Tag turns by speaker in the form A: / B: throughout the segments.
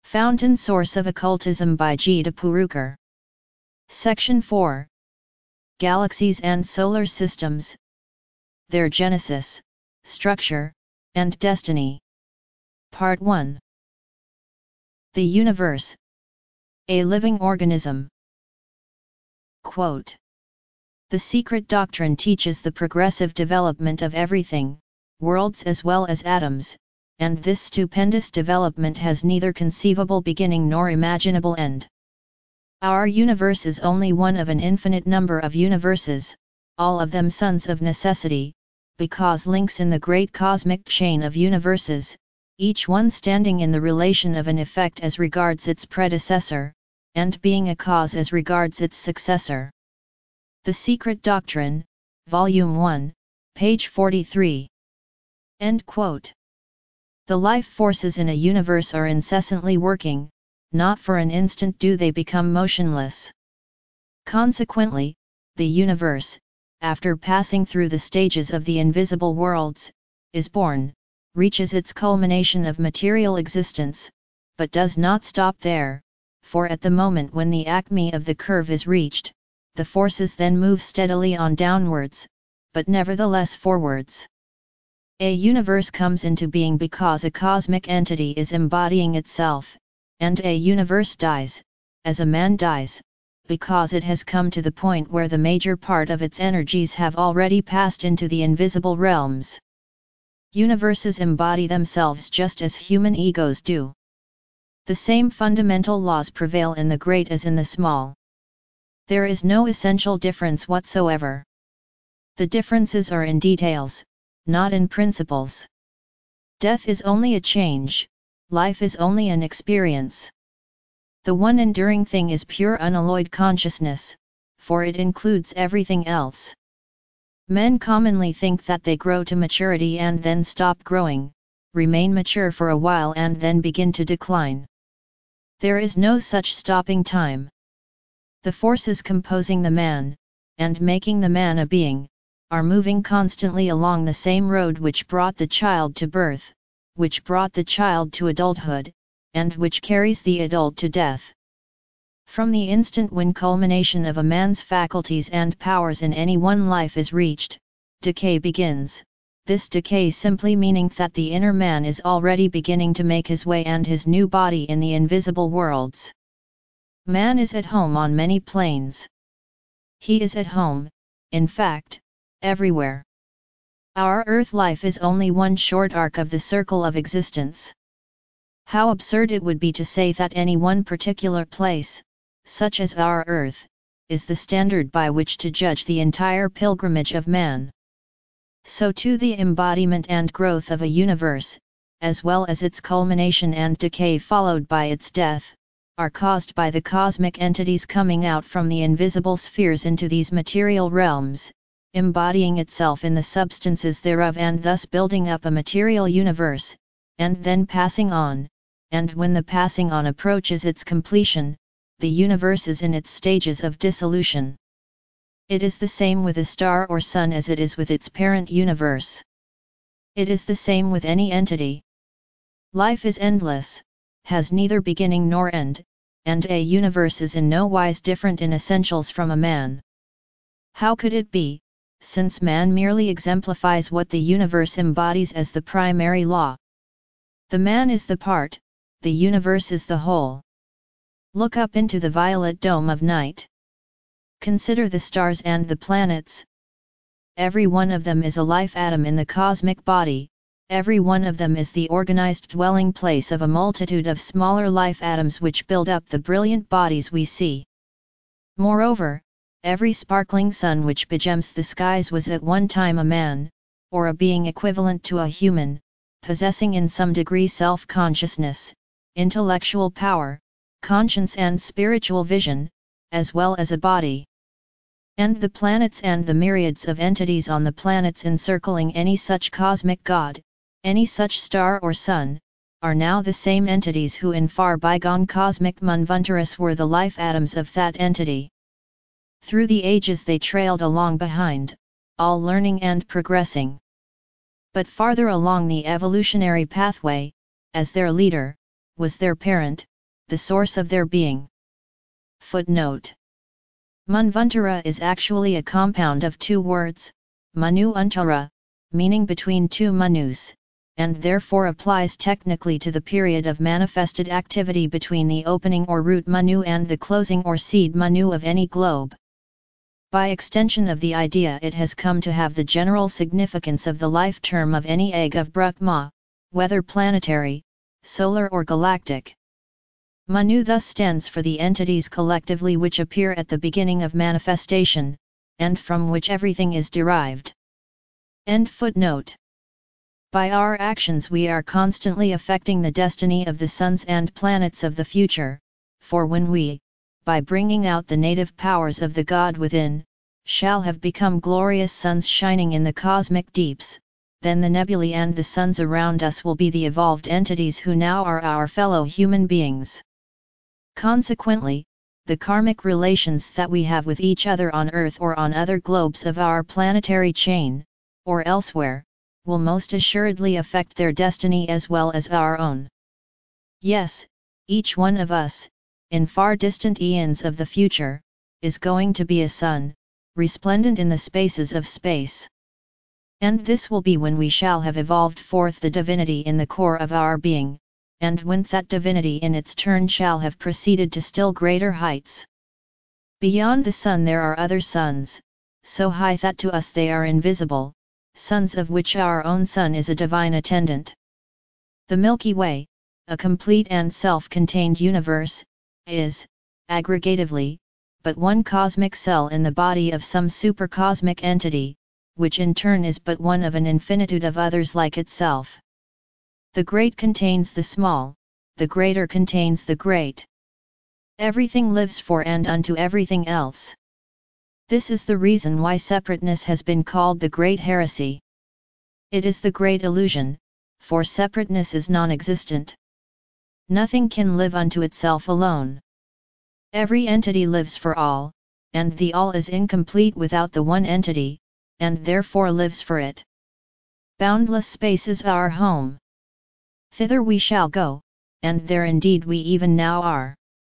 A: Fountain Source of Occultism by G. de Purukar. Section 4. Galaxies and Solar Systems. Their Genesis, Structure, and Destiny. Part 1. The Universe. A living organism. Quote. The secret doctrine teaches the progressive development of everything, worlds as well as atoms, and this stupendous development has neither conceivable beginning nor imaginable end. Our universe is only one of an infinite number of universes, all of them sons of necessity, because links in the great cosmic chain of universes, each one standing in the relation of an effect as regards its predecessor, and being a cause as regards its successor. The Secret Doctrine, Volume 1, page 43. End quote. The life forces in a universe are incessantly working, not for an instant do they become motionless. Consequently, the universe, after passing through the stages of the invisible worlds, is born, reaches its culmination of material existence, but does not stop there, for at the moment when the acme of the curve is reached, the forces then move steadily on downwards, but nevertheless forwards. A universe comes into being because a cosmic entity is embodying itself, and a universe dies, as a man dies, because it has come to the point where the major part of its energies have already passed into the invisible realms. Universes embody themselves just as human egos do. The same fundamental laws prevail in the great as in the small. There is no essential difference whatsoever. The differences are in details, not in principles. Death is only a change, life is only an experience. The one enduring thing is pure unalloyed consciousness, for it includes everything else. Men commonly think that they grow to maturity and then stop growing, remain mature for a while and then begin to decline. There is no such stopping time. The forces composing the man, and making the man a being, are moving constantly along the same road which brought the child to birth, which brought the child to adulthood, and which carries the adult to death. From the instant when culmination of a man's faculties and powers in any one life is reached, decay begins, this decay simply meaning that the inner man is already beginning to make his way and his new body in the invisible worlds. Man is at home on many planes. He is at home, in fact, everywhere. Our earth life is only one short arc of the circle of existence. How absurd it would be to say that any one particular place, such as our earth, is the standard by which to judge the entire pilgrimage of man. So too the embodiment and growth of a universe, as well as its culmination and decay followed by its death, are caused by the cosmic entities coming out from the invisible spheres into these material realms, embodying itself in the substances thereof and thus building up a material universe, and then passing on, and when the passing on approaches its completion, the universe is in its stages of dissolution. It is the same with a star or sun as it is with its parent universe. It is the same with any entity. Life is endless, has neither beginning nor end, and a universe is in no wise different in essentials from a man. How could it be, since man merely exemplifies what the universe embodies as the primary law? The man is the part, the universe is the whole. Look up into the violet dome of night. Consider the stars and the planets. Every one of them is a life atom in the cosmic body, every one of them is the organized dwelling place of a multitude of smaller life atoms which build up the brilliant bodies we see. Moreover, every sparkling sun which begems the skies was at one time a man, or a being equivalent to a human, possessing in some degree self-consciousness, intellectual power, conscience and spiritual vision, as well as a body. And the planets and the myriads of entities on the planets encircling any such cosmic god, any such star or sun, are now the same entities who in far bygone cosmic Manvantaras were the life atoms of that entity. Through the ages they trailed along behind, all learning and progressing. But farther along the evolutionary pathway, as their leader, was their parent, the source of their being. Footnote. Manvantara is actually a compound of two words, Manu Antara, meaning between two Manus, and therefore applies technically to the period of manifested activity between the opening or root Manu and the closing or seed Manu of any globe. By extension of the idea, it has come to have the general significance of the life term of any egg of Brahma, whether planetary, solar or galactic. Manu thus stands for the entities collectively which appear at the beginning of manifestation, and from which everything is derived. End footnote. By our actions we are constantly affecting the destiny of the suns and planets of the future, for when we, by bringing out the native powers of the God within, shall have become glorious suns shining in the cosmic deeps, then the nebulae and the suns around us will be the evolved entities who now are our fellow human beings. Consequently, the karmic relations that we have with each other on Earth or on other globes of our planetary chain, or elsewhere, will most assuredly affect their destiny as well as our own. Yes, each one of us, in far distant eons of the future, is going to be a sun, resplendent in the spaces of space. And this will be when we shall have evolved forth the divinity in the core of our being, and when that divinity in its turn shall have proceeded to still greater heights. Beyond the sun there are other suns, so high that to us they are invisible, suns of which our own sun is a divine attendant. The Milky Way, a complete and self-contained universe, is, aggregatively, but one cosmic cell in the body of some supercosmic entity, which in turn is but one of an infinitude of others like itself. The great contains the small, the greater contains the great. Everything lives for and unto everything else. This is the reason why separateness has been called the great heresy. It is the great illusion, for separateness is non-existent. Nothing can live unto itself alone. Every entity lives for all, and the all is incomplete without the one entity, and therefore lives for it. Boundless space is our home. Thither we shall go, and there indeed we even now are.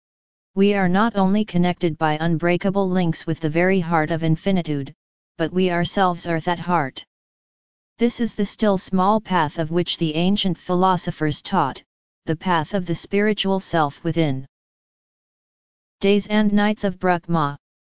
A: We are not only connected by unbreakable links with the very heart of infinitude, but we ourselves are that heart. This is the still small path of which the ancient philosophers taught, the path of the spiritual self within. Days and Nights of Brahma.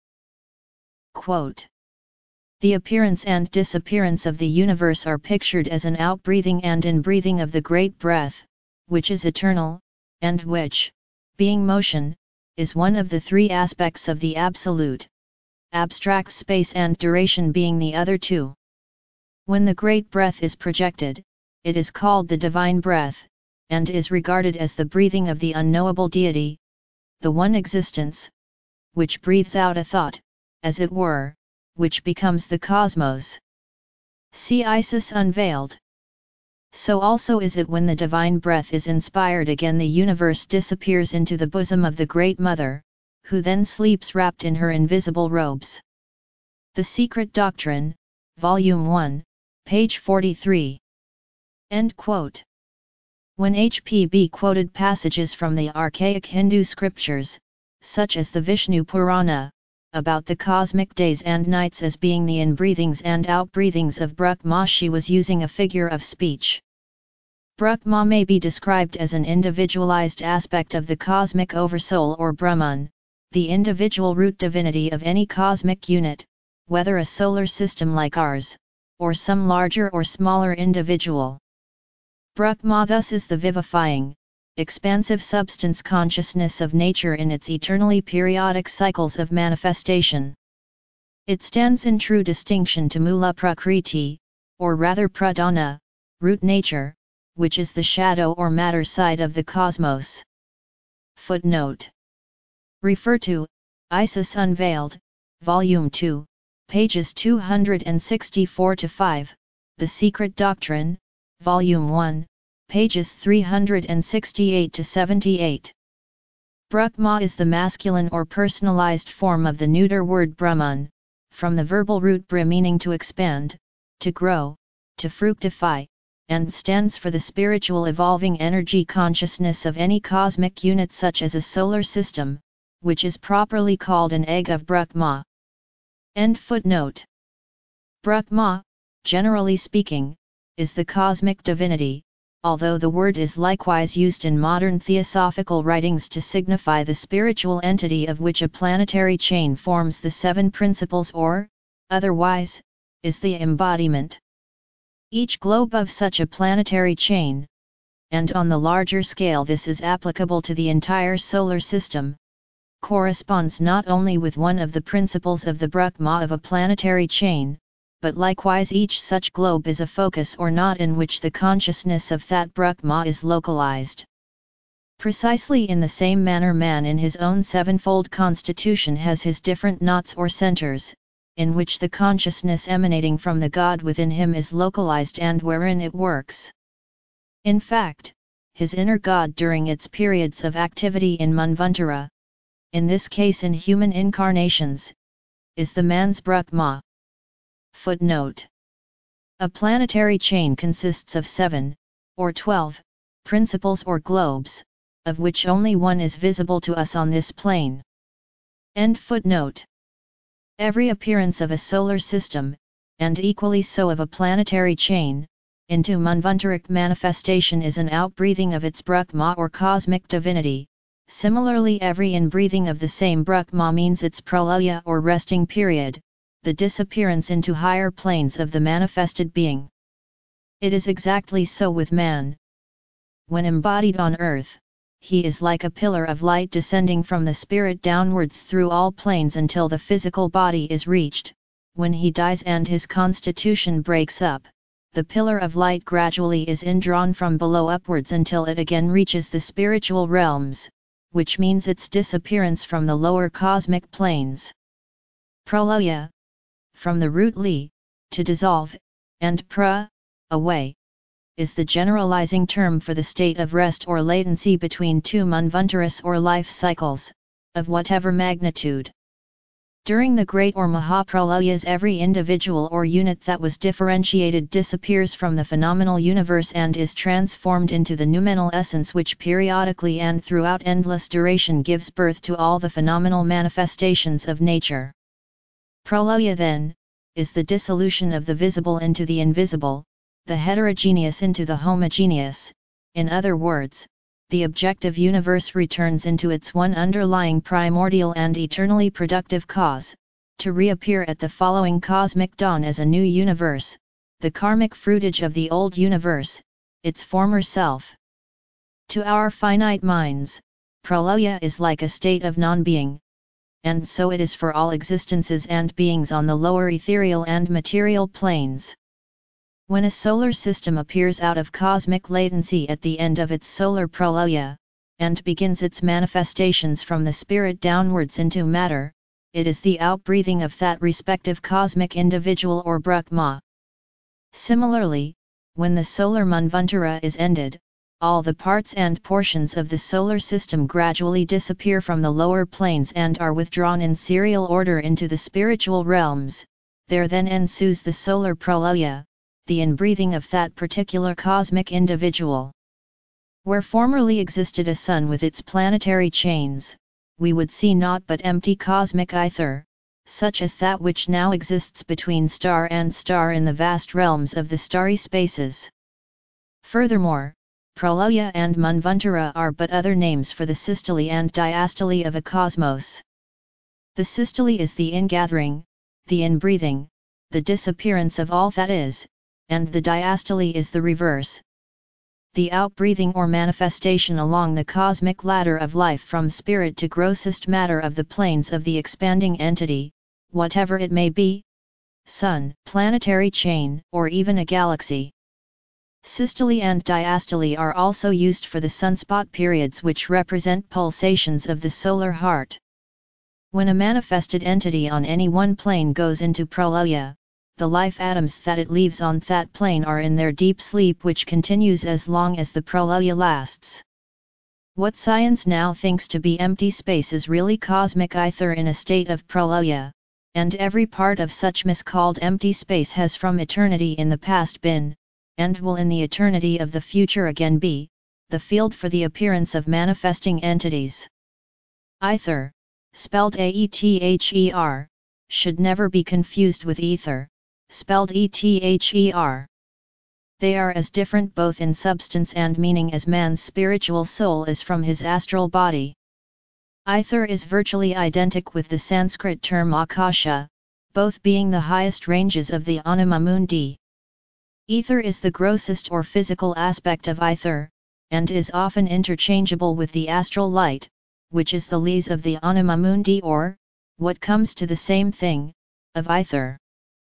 A: Quote. The appearance and disappearance of the universe are pictured as an outbreathing and inbreathing of the great breath, which is eternal, and which, being motion, is one of the three aspects of the absolute, abstract space and duration being the other two. When the great breath is projected, it is called the divine breath, and is regarded as the breathing of the unknowable deity, the one existence, which breathes out a thought, as it were, which becomes the cosmos. See Isis Unveiled. So also is it when the divine breath is inspired again, the universe disappears into the bosom of the Great Mother, who then sleeps wrapped in her invisible robes. The Secret Doctrine, Volume 1, page 43. End quote. When H.P.B. quoted passages from the archaic Hindu scriptures, such as the Vishnu Purana, about the cosmic days and nights as being the inbreathings and outbreathings of Brahma, she was using a figure of speech. Brahma may be described as an individualized aspect of the cosmic oversoul or Brahman, the individual root divinity of any cosmic unit, whether a solar system like ours, or some larger or smaller individual. Brahma thus is the vivifying, expansive substance consciousness of nature in its eternally periodic cycles of manifestation. It stands in true distinction to Mula Prakriti, or rather Pradhana, root nature, which is the shadow or matter side of the cosmos. Footnote. Refer to Isis Unveiled, Volume 2, pages 264-5, The Secret Doctrine, Volume 1, pages 368-78. Brahma is the masculine or personalized form of the neuter word Brahman, from the verbal root bra meaning to expand, to grow, to fructify, and stands for the spiritual evolving energy consciousness of any cosmic unit such as a solar system, which is properly called an egg of Brahma. End footnote. Brahma, generally speaking, is the cosmic divinity, although the word is likewise used in modern theosophical writings to signify the spiritual entity of which a planetary chain forms the seven principles or, otherwise, is the embodiment. Each globe of such a planetary chain, and on the larger scale this is applicable to the entire solar system, corresponds not only with one of the principles of the Brahma of a planetary chain, but likewise each such globe is a focus or knot in which the consciousness of that Brahma is localized. Precisely in the same manner man in his own sevenfold constitution has his different knots or centers, in which the consciousness emanating from the God within him is localized and wherein it works. In fact, his inner God during its periods of activity in Manvantara, in this case in human incarnations, is the man's Brahma. Footnote. A planetary chain consists of 7, or 12, principles or globes, of which only one is visible to us on this plane. End footnote. Every appearance of a solar system, and equally so of a planetary chain, into Manvantaric manifestation is an outbreathing of its Brahma or cosmic divinity. Similarly, every inbreathing of the same Brahma means its pralaya or resting period, the disappearance into higher planes of the manifested being. It is exactly so with man. When embodied on earth, he is like a pillar of light descending from the spirit downwards through all planes until the physical body is reached. When he dies and his constitution breaks up, the pillar of light gradually is indrawn from below upwards until it again reaches the spiritual realms, which means its disappearance from the lower cosmic planes. Pralaya, from the root li, to dissolve, and pra, away, is the generalizing term for the state of rest or latency between two manvantaras or life cycles, of whatever magnitude. During the great or Mahapralayas, every individual or unit that was differentiated disappears from the phenomenal universe and is transformed into the noumenal essence which periodically and throughout endless duration gives birth to all the phenomenal manifestations of nature. Pralaya, then, is the dissolution of the visible into the invisible, the heterogeneous into the homogeneous. In other words, the objective universe returns into its one underlying primordial and eternally productive cause, to reappear at the following cosmic dawn as a new universe, the karmic fruitage of the old universe, its former self. To our finite minds, pralaya is like a state of non-being, and so it is for all existences and beings on the lower ethereal and material planes. When a solar system appears out of cosmic latency at the end of its solar pralaya, and begins its manifestations from the spirit downwards into matter, it is the outbreathing of that respective cosmic individual or Brahma. Similarly, when the solar manvantara is ended, all the parts and portions of the solar system gradually disappear from the lower planes and are withdrawn in serial order into the spiritual realms. There then ensues the solar pralaya, the inbreathing of that particular cosmic individual. Where formerly existed a sun with its planetary chains, we would see naught but empty cosmic ether, such as that which now exists between star and star in the vast realms of the starry spaces. Furthermore, pralaya and manvantara are but other names for the systole and diastole of a cosmos. The systole is the ingathering, the inbreathing, the disappearance of all that is, and the diastole is the reverse, the outbreathing or manifestation along the cosmic ladder of life from spirit to grossest matter of the planes of the expanding entity, whatever it may be, sun, planetary chain, or even a galaxy. Systole and diastole are also used for the sunspot periods which represent pulsations of the solar heart. When a manifested entity on any one plane goes into pralaya, the life atoms that it leaves on that plane are in their deep sleep which continues as long as the pralaya lasts. What science now thinks to be empty space is really cosmic ether in a state of pralaya, and every part of such miscalled empty space has from eternity in the past been, and will in the eternity of the future again be, the field for the appearance of manifesting entities. Aether, spelled Aether, should never be confused with ether, spelled Ether. They are as different both in substance and meaning as man's spiritual soul is from his astral body. Aether is virtually identical with the Sanskrit term Akasha, both being the highest ranges of the Anima Mundi. Ether is the grossest or physical aspect of Aether, and is often interchangeable with the astral light, which is the lees of the Anima Mundi or, what comes to the same thing, of Aether.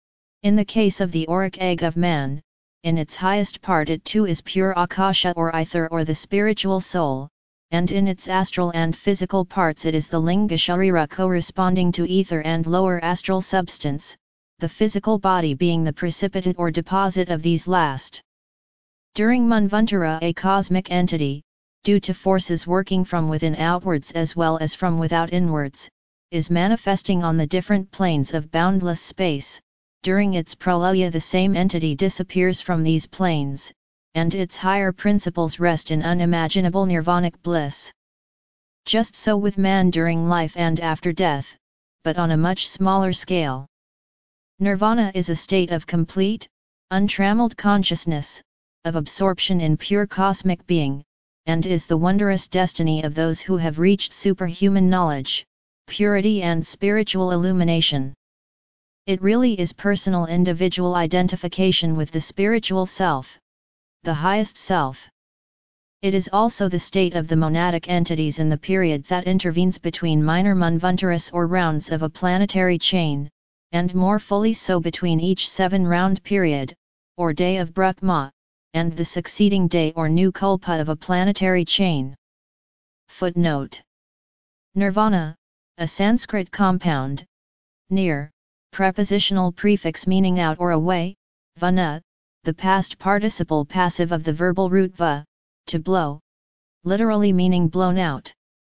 A: In the case of the auric egg of man, in its highest part it too is pure Akasha or Aether or the spiritual soul, and in its astral and physical parts it is the Linga Sharira corresponding to ether and lower astral substance, the physical body being the precipitate or deposit of these last. During Manvantara, a cosmic entity, due to forces working from within outwards as well as from without inwards, is manifesting on the different planes of boundless space. During its pralaya the same entity disappears from these planes, and its higher principles rest in unimaginable nirvanic bliss. Just so with man during life and after death, but on a much smaller scale. Nirvana is a state of complete, untrammeled consciousness, of absorption in pure cosmic being, and is the wondrous destiny of those who have reached superhuman knowledge, purity and spiritual illumination. It really is personal individual identification with the spiritual self, the highest self. It is also the state of the monadic entities in the period that intervenes between minor manvantaras or rounds of a planetary chain, and more fully so between each 7-round period, or day of Brahma, and the succeeding day or new kalpa of a planetary chain. Footnote: Nirvana, a Sanskrit compound, near, prepositional prefix meaning out or away, vana, the past participle passive of the verbal root va, to blow, literally meaning blown out.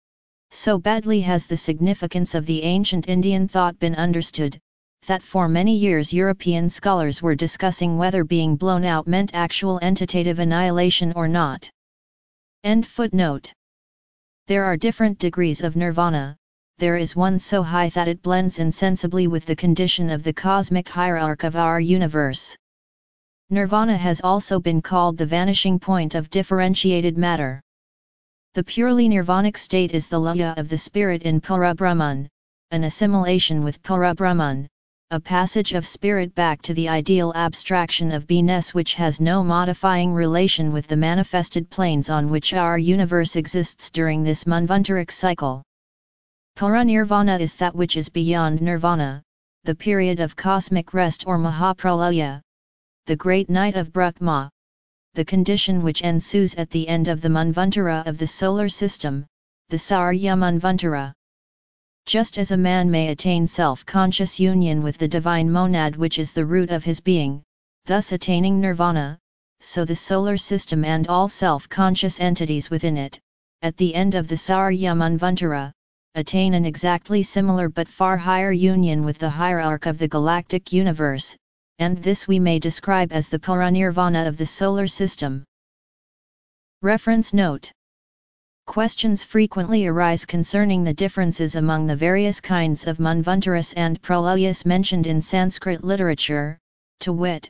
A: So badly has the significance of the ancient Indian thought been understood, that for many years European scholars were discussing whether being blown out meant actual entitative annihilation or not. End footnote. There are different degrees of nirvana. There is one so high that it blends insensibly with the condition of the cosmic hierarchy of our universe. Nirvana has also been called the vanishing point of differentiated matter. The purely nirvanic state is the laya of the spirit in Parabrahman, an assimilation with Parabrahman, a passage of spirit back to the ideal abstraction of beingness which has no modifying relation with the manifested planes on which our universe exists during this manvantaric cycle. Paranirvana is that which is beyond nirvana, the period of cosmic rest or Mahapralaya, the great night of Brahma, the condition which ensues at the end of the manvantara of the solar system, the Saurya Manvantara. Just as a man may attain self-conscious union with the divine monad which is the root of his being, thus attaining nirvana, so the solar system and all self-conscious entities within it, at the end of the Saurya Manvantara, attain an exactly similar but far higher union with the hierarchy of the galactic universe, and this we may describe as the paranirvana of the solar system. Reference note: questions frequently arise concerning the differences among the various kinds of manvantaras and pralayas mentioned in Sanskrit literature, to wit: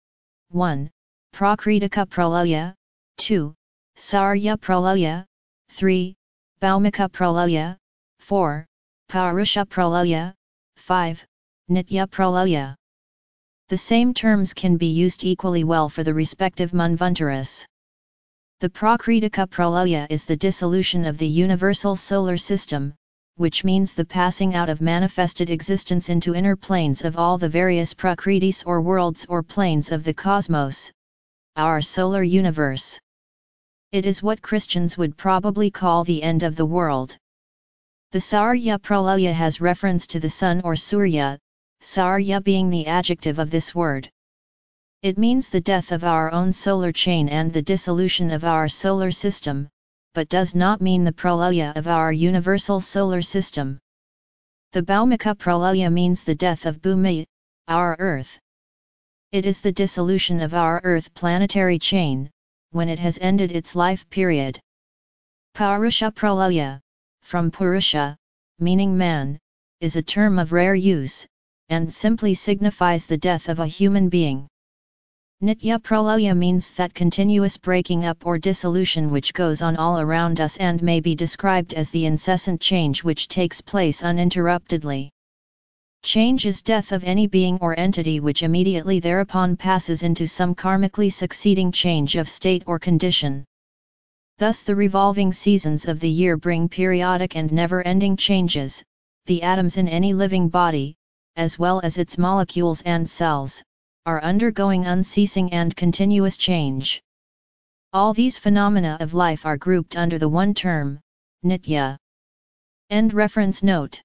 A: 1. Prakritika pralaya, 2. Saurya pralaya, 3. Bhaumika pralaya, 4. Purusha pralaya, 5. Nitya pralaya. The same terms can be used equally well for the respective manvantaras. The Prakritika pralaya is the dissolution of the universal solar system, which means the passing out of manifested existence into inner planes of all the various prakritis or worlds or planes of the cosmos, our solar universe. It is what Christians would probably call the end of the world. The Saurya pralaya has reference to the sun or Surya, Saurya being the adjective of this word. It means the death of our own solar chain and the dissolution of our solar system, but does not mean the pralaya of our universal solar system. The Bhaumika pralaya means the death of Bhumi, our earth. It is the dissolution of our Earth planetary chain, when it has ended its life period. Purusha Pralaya, from Purusha, meaning man, is a term of rare use, and simply signifies the death of a human being. Nitya Pralaya means that continuous breaking up or dissolution which goes on all around us and may be described as the incessant change which takes place uninterruptedly. Change is death of any being or entity which immediately thereupon passes into some karmically succeeding change of state or condition. Thus the revolving seasons of the year bring periodic and never-ending changes. The atoms in any living body, as well as its molecules and cells, are undergoing unceasing and continuous change. All these phenomena of life are grouped under the one term, Nitya. End reference note.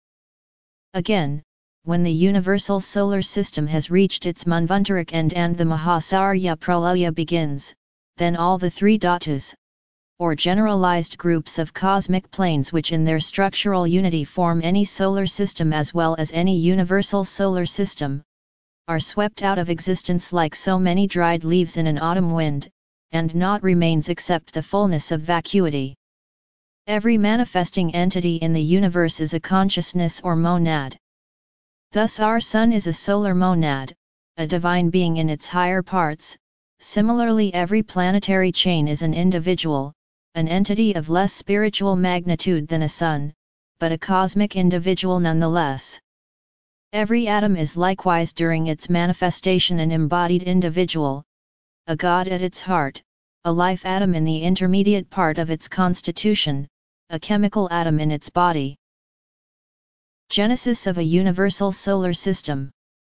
A: Again, when the universal solar system has reached its Manvantaric end and the Mahasarya Pralaya begins, then all the three dhatus, or generalized groups of cosmic planes which in their structural unity form any solar system as well as any universal solar system, are swept out of existence like so many dried leaves in an autumn wind, and naught remains except the fullness of vacuity. Every manifesting entity in the universe is a consciousness or monad. Thus our Sun is a solar monad, a divine being in its higher parts. Similarly, every planetary chain is an individual, an entity of less spiritual magnitude than a sun, but a cosmic individual nonetheless. Every atom is likewise during its manifestation an embodied individual, a god at its heart, a life atom in the intermediate part of its constitution, a chemical atom in its body. Genesis of a universal solar system.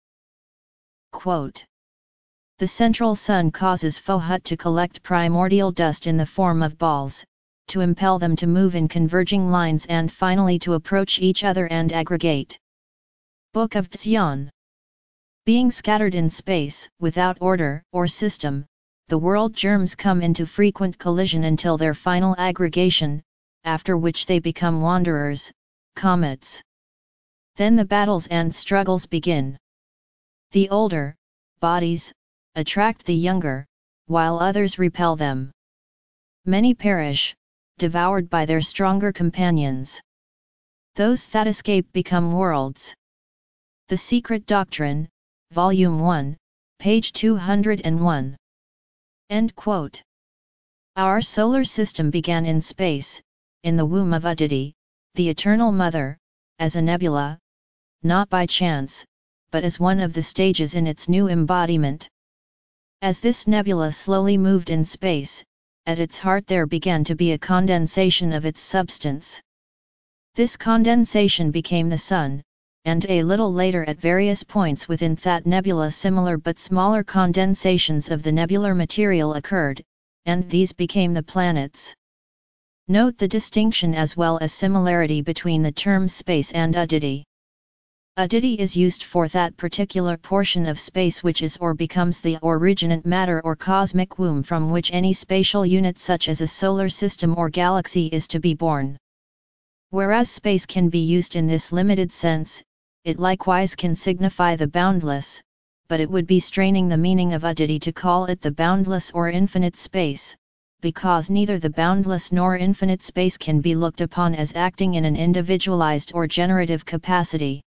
A: Quote. The central sun causes Fohut to collect primordial dust in the form of balls, to impel them to move in converging lines and finally to approach each other and aggregate. Book of Dzyan. Being scattered in space, without order or system, the world germs come into frequent collision until their final aggregation, after which they become wanderers, comets. Then the battles and struggles begin. The older bodies attract the younger, while others repel them. Many perish, devoured by their stronger companions. Those that escape become worlds. The Secret Doctrine, Volume 1, page 201. End quote. Our solar system began in space, in the womb of Aditi, the Eternal Mother, as a nebula, not by chance, but as one of the stages in its new embodiment. As this nebula slowly moved in space, at its heart there began to be a condensation of its substance. This condensation became the Sun, and a little later at various points within that nebula similar but smaller condensations of the nebular material occurred, and these became the planets. Note the distinction as well as similarity between the terms space and Aditi. Aditi is used for that particular portion of space which is or becomes the originate matter or cosmic womb from which any spatial unit such as a solar system or galaxy is to be born. Whereas space can be used in this limited sense, it likewise can signify the boundless, but it would be straining the meaning of Aditi to call it the boundless or infinite space, because neither the boundless nor infinite space can be looked upon as acting in an individualized or generative capacity.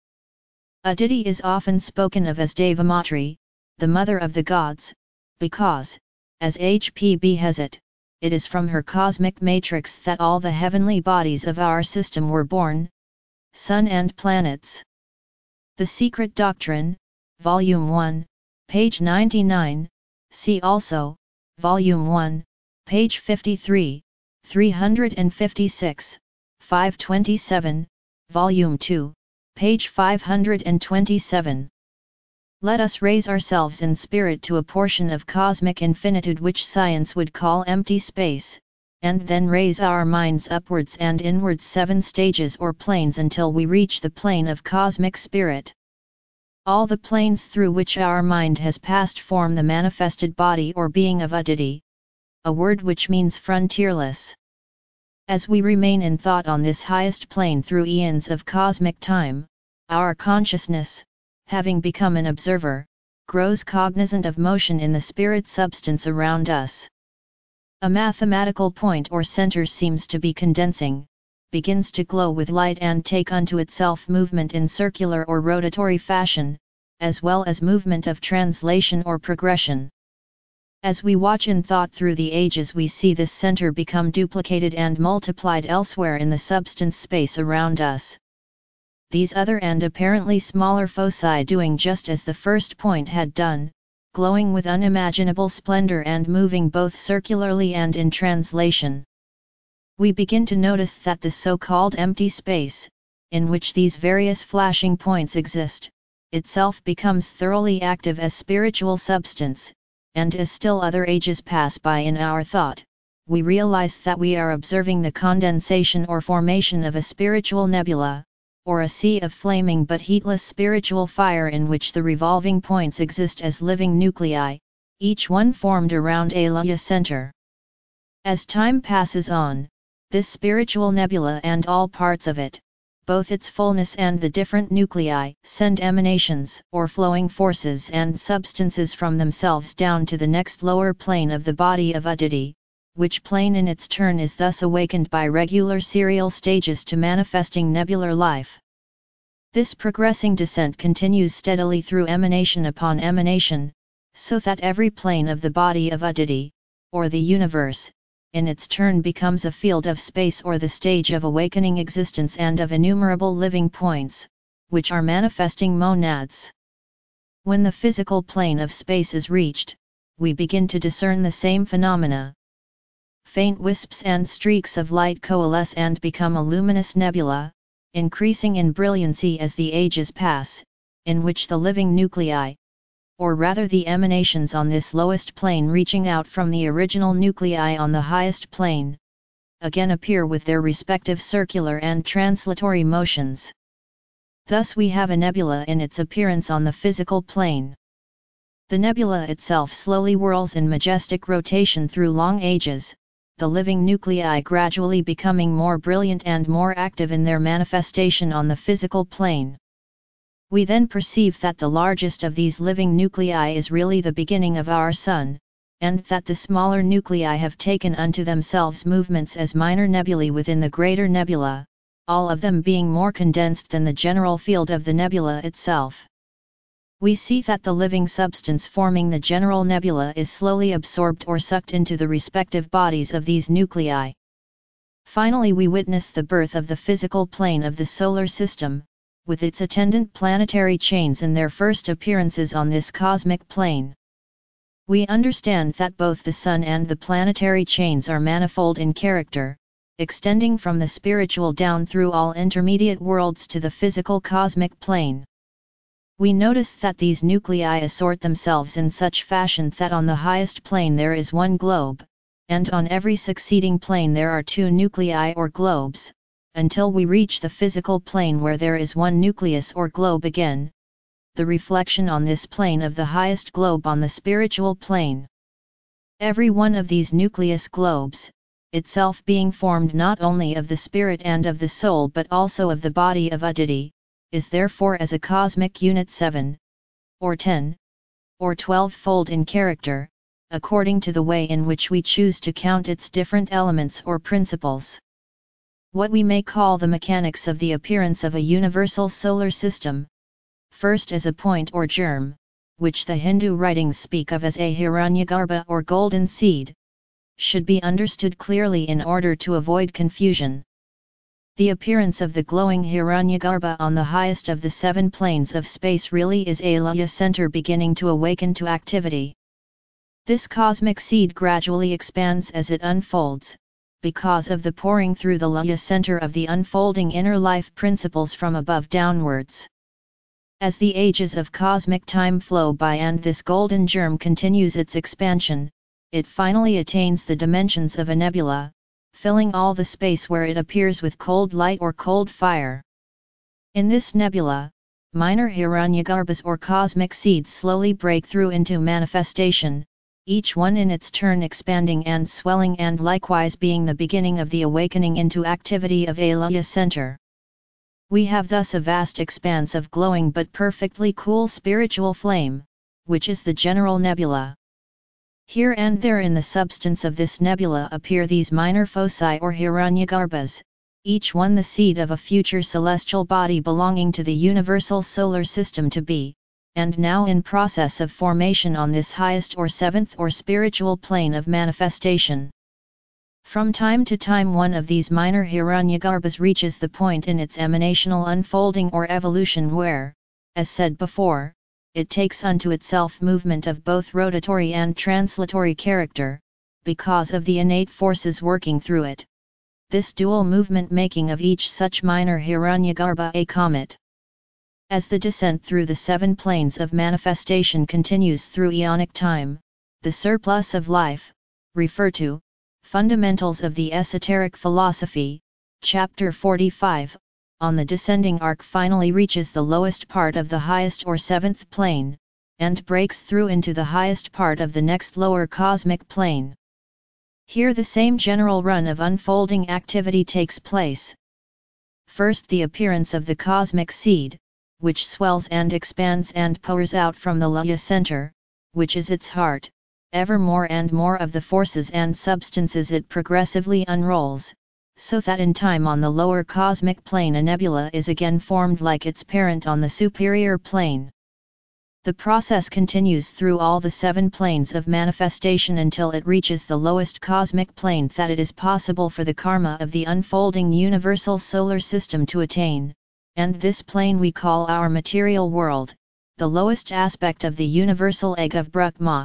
A: Aditi is often spoken of as Devamatri, the mother of the gods, because, as HPB has it, it is from her cosmic matrix that all the heavenly bodies of our system were born, sun and planets. The Secret Doctrine, Volume 1, page 99, see also, Volume 1, page 53, 356, 527, Volume 2, page 527. Let us raise ourselves in spirit to a portion of cosmic infinitude which science would call empty space, and then raise our minds upwards and inwards 7 stages or planes until we reach the plane of cosmic spirit. All the planes through which our mind has passed form the manifested body or being of Aditi, a word which means frontierless. As we remain in thought on this highest plane through eons of cosmic time, our consciousness, having become an observer, grows cognizant of motion in the spirit substance around us. A mathematical point or center seems to be condensing, begins to glow with light and take unto itself movement in circular or rotatory fashion, as well as movement of translation or progression. As we watch in thought through the ages, we see this center become duplicated and multiplied elsewhere in the substance space around us. These other and apparently smaller foci doing just as the first point had done, glowing with unimaginable splendor and moving both circularly and in translation. We begin to notice that the so-called empty space, in which these various flashing points exist, itself becomes thoroughly active as spiritual substance, and as still other ages pass by in our thought, we realize that we are observing the condensation or formation of a spiritual nebula, or a sea of flaming but heatless spiritual fire in which the revolving points exist as living nuclei, each one formed around a Laya center. As time passes on, this spiritual nebula and all parts of it, both its fullness and the different nuclei, send emanations or flowing forces and substances from themselves down to the next lower plane of the body of Aditi, which plane in its turn is thus awakened by regular serial stages to manifesting nebular life. This progressing descent continues steadily through emanation upon emanation, so that every plane of the body of Aditi, or the universe, in its turn becomes a field of space or the stage of awakening existence and of innumerable living points, which are manifesting monads. When the physical plane of space is reached, we begin to discern the same phenomena. Faint wisps and streaks of light coalesce and become a luminous nebula, increasing in brilliancy as the ages pass, in which the living nuclei, or rather the emanations on this lowest plane reaching out from the original nuclei on the highest plane, again appear with their respective circular and translatory motions. Thus we have a nebula in its appearance on the physical plane. The nebula itself slowly whirls in majestic rotation through long ages, the living nuclei gradually becoming more brilliant and more active in their manifestation on the physical plane. We then perceive that the largest of these living nuclei is really the beginning of our Sun, and that the smaller nuclei have taken unto themselves movements as minor nebulae within the greater nebula, all of them being more condensed than the general field of the nebula itself. We see that the living substance forming the general nebula is slowly absorbed or sucked into the respective bodies of these nuclei. Finally, we witness the birth of the physical plane of the solar system, with its attendant planetary chains in their first appearances on this cosmic plane. We understand that both the Sun and the planetary chains are manifold in character, extending from the spiritual down through all intermediate worlds to the physical cosmic plane. We notice that these nuclei assort themselves in such fashion that on the highest plane there is one globe, and on every succeeding plane there are two nuclei or globes, until we reach the physical plane where there is one nucleus or globe again, the reflection on this plane of the highest globe on the spiritual plane. Every one of these nucleus globes, itself being formed not only of the spirit and of the soul but also of the body of Aditi, is therefore as a cosmic unit 7, or 10, or 12-fold in character, according to the way in which we choose to count its different elements or principles. What we may call the mechanics of the appearance of a universal solar system, first as a point or germ, which the Hindu writings speak of as a Hiranyagarbha or golden seed, should be understood clearly in order to avoid confusion. The appearance of the glowing Hiranyagarbha on the highest of the 7 planes of space really is a Laya center beginning to awaken to activity. This cosmic seed gradually expands as it unfolds, because of the pouring through the Laya center of the unfolding inner life principles from above downwards. As the ages of cosmic time flow by and this golden germ continues its expansion, it finally attains the dimensions of a nebula, filling all the space where it appears with cold light or cold fire. In this nebula, minor Hiranyagarbhas or cosmic seeds slowly break through into manifestation, each one in its turn expanding and swelling and likewise being the beginning of the awakening into activity of a Laya center. We have thus a vast expanse of glowing but perfectly cool spiritual flame, which is the general nebula. Here and there in the substance of this nebula appear these minor foci or Hiranyagarbhas, each one the seed of a future celestial body belonging to the universal solar system to be, and now in process of formation on this highest or seventh or spiritual plane of manifestation. From time to time one of these minor Hiranyagarbhas reaches the point in its emanational unfolding or evolution where, as said before, it takes unto itself movement of both rotatory and translatory character, because of the innate forces working through it, this dual movement making of each such minor Hiranyagarbha a comet. As the descent through the 7 planes of manifestation continues through eonic time, the surplus of life, refer to, Fundamentals of the Esoteric Philosophy, Chapter 45, on the descending arc finally reaches the lowest part of the highest or 7th plane, and breaks through into the highest part of the next lower cosmic plane. Here the same general run of unfolding activity takes place. First the appearance of the cosmic seed, which swells and expands and pours out from the Laya center, which is its heart, ever more and more of the forces and substances it progressively unrolls, so that in time on the lower cosmic plane a nebula is again formed like its parent on the superior plane. The process continues through all the 7 planes of manifestation until it reaches the lowest cosmic plane that it is possible for the karma of the unfolding universal solar system to attain, and this plane we call our material world, the lowest aspect of the universal egg of Brahma.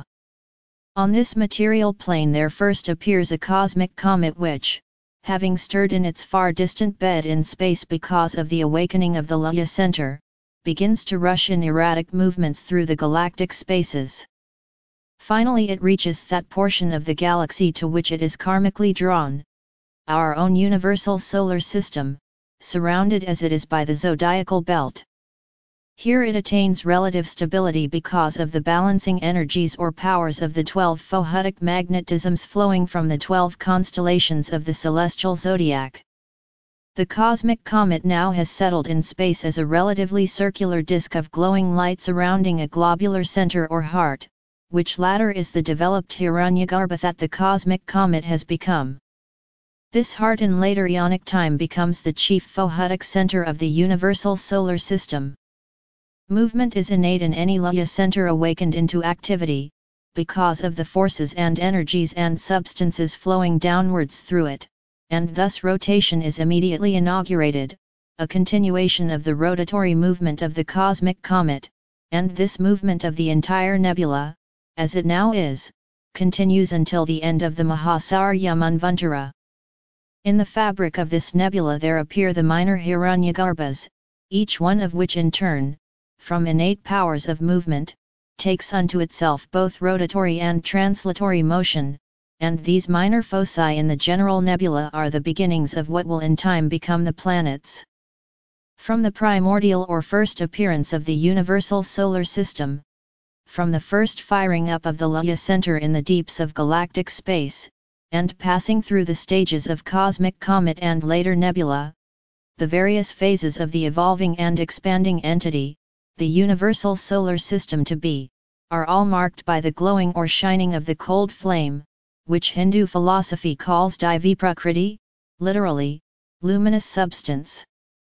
A: On this material plane there first appears a cosmic comet which, having stirred in its far distant bed in space because of the awakening of the Laya center, begins to rush in erratic movements through the galactic spaces. Finally it reaches that portion of the galaxy to which it is karmically drawn, our own universal solar system, surrounded as it is by the zodiacal belt. Here it attains relative stability because of the balancing energies or powers of the 12 Phohutic magnetisms flowing from the 12 constellations of the celestial zodiac. The cosmic comet now has settled in space as a relatively circular disk of glowing light surrounding a globular center or heart, which latter is the developed Hiranyagarbha that the cosmic comet has become. This heart in later eonic time becomes the chief Phohutic center of the universal solar system. Movement is innate in any Laya center awakened into activity, because of the forces and energies and substances flowing downwards through it, and thus rotation is immediately inaugurated, a continuation of the rotatory movement of the cosmic comet, and this movement of the entire nebula, as it now is, continues until the end of the Mahasarya Manvantara. In the fabric of this nebula there appear the minor Hiranyagarbhas, each one of which in turn, from innate powers of movement, takes unto itself both rotatory and translatory motion, and these minor foci in the general nebula are the beginnings of what will in time become the planets. From the primordial or first appearance of the universal solar system, from the first firing up of the Laya center in the deeps of galactic space, and passing through the stages of cosmic comet and later nebula, the various phases of the evolving and expanding entity, the universal solar system to be, are all marked by the glowing or shining of the cold flame, which Hindu philosophy calls Diviprakriti, literally, luminous substance.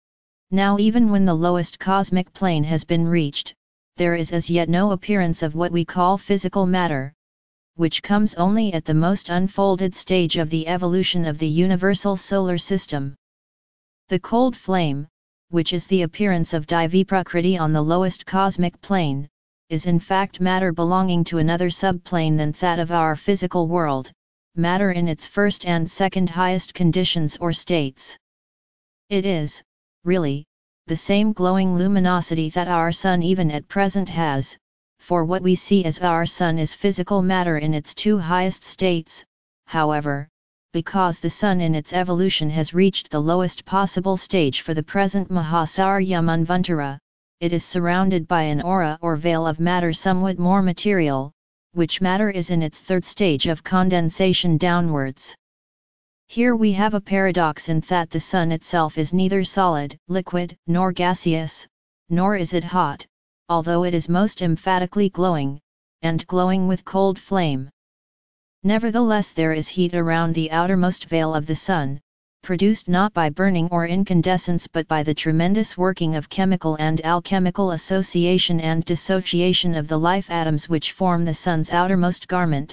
A: Now even when the lowest cosmic plane has been reached, there is as yet no appearance of what we call physical matter, which comes only at the most unfolded stage of the evolution of the universal solar system. The cold flame, which is the appearance of Diviprakriti on the lowest cosmic plane, is in fact matter belonging to another subplane than that of our physical world, matter in its first and second highest conditions or states. It is, really, the same glowing luminosity that our sun even at present has, for what we see as our sun is physical matter in its 2 highest states. However, because the sun in its evolution has reached the lowest possible stage for the present Mahasarya Manvantara, it is surrounded by an aura or veil of matter somewhat more material, which matter is in its 3rd stage of condensation downwards. Here we have a paradox in that the sun itself is neither solid, liquid, nor gaseous, nor is it hot, although it is most emphatically glowing, and glowing with cold flame. Nevertheless there is heat around the outermost veil of the Sun, produced not by burning or incandescence but by the tremendous working of chemical and alchemical association and dissociation of the life atoms which form the Sun's outermost garment.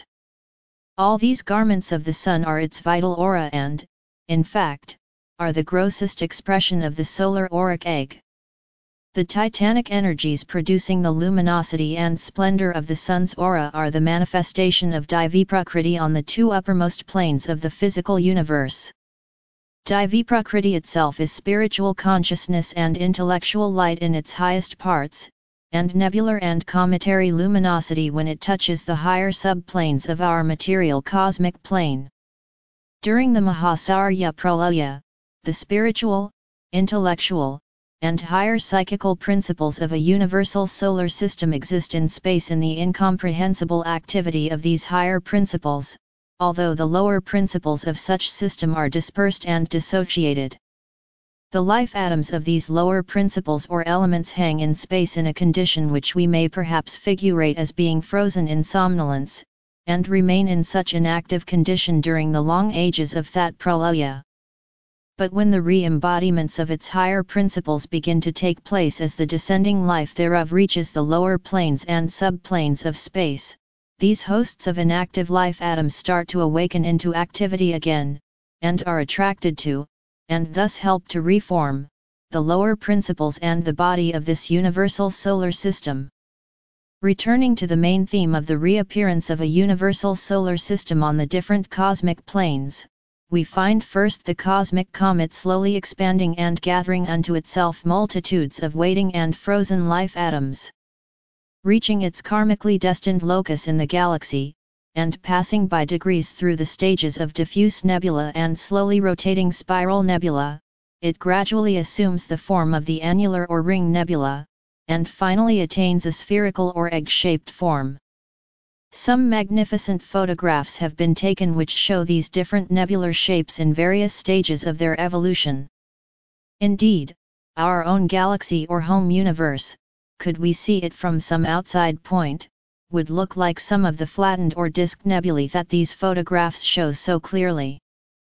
A: All these garments of the Sun are its vital aura and, in fact, are the grossest expression of the solar auric egg. The titanic energies producing the luminosity and splendor of the Sun's aura are the manifestation of Diviprakriti on the two uppermost planes of the physical universe. Diviprakriti itself is spiritual consciousness and intellectual light in its highest parts, and nebular and cometary luminosity when it touches the higher subplanes of our material cosmic plane. During the Mahasarya Pralaya, the spiritual, intellectual, and higher psychical principles of a universal solar system exist in space in the incomprehensible activity of these higher principles, although the lower principles of such system are dispersed and dissociated. The life atoms of these lower principles or elements hang in space in a condition which we may perhaps figurate as being frozen in somnolence, and remain in such inactive condition during the long ages of that pralaya. But when the re-embodiments of its higher principles begin to take place as the descending life thereof reaches the lower planes and subplanes of space, these hosts of inactive life atoms start to awaken into activity again, and are attracted to, and thus help to reform, the lower principles and the body of this universal solar system. Returning to the main theme of the reappearance of a universal solar system on the different cosmic planes, we find first the cosmic comet slowly expanding and gathering unto itself multitudes of waiting and frozen life atoms. Reaching its karmically destined locus in the galaxy, and passing by degrees through the stages of diffuse nebula and slowly rotating spiral nebula, it gradually assumes the form of the annular or ring nebula, and finally attains a spherical or egg-shaped form. Some magnificent photographs have been taken which show these different nebular shapes in various stages of their evolution. Indeed, our own galaxy or home universe, could we see it from some outside point, would look like some of the flattened or disk nebulae that these photographs show so clearly.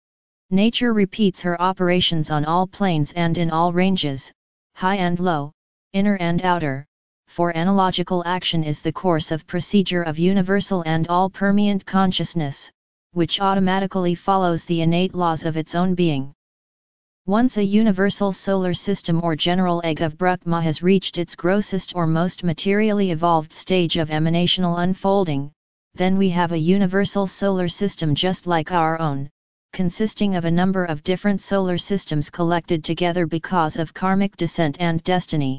A: Nature repeats her operations on all planes and in all ranges, high and low, inner and outer, for analogical action is the course of procedure of universal and all-permeant consciousness, which automatically follows the innate laws of its own being. Once a universal solar system or general egg of Brahma has reached its grossest or most materially evolved stage of emanational unfolding, then we have a universal solar system just like our own, consisting of a number of different solar systems collected together because of karmic descent and destiny.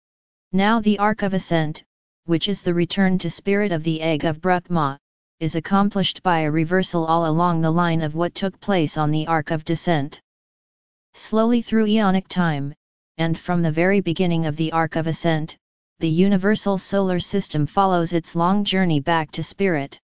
A: Now the arc of ascent, which is the return to spirit of the egg of Brahma, is accomplished by a reversal all along the line of what took place on the arc of descent. Slowly through eonic time, and from the very beginning of the arc of ascent, the universal solar system follows its long journey back to spirit.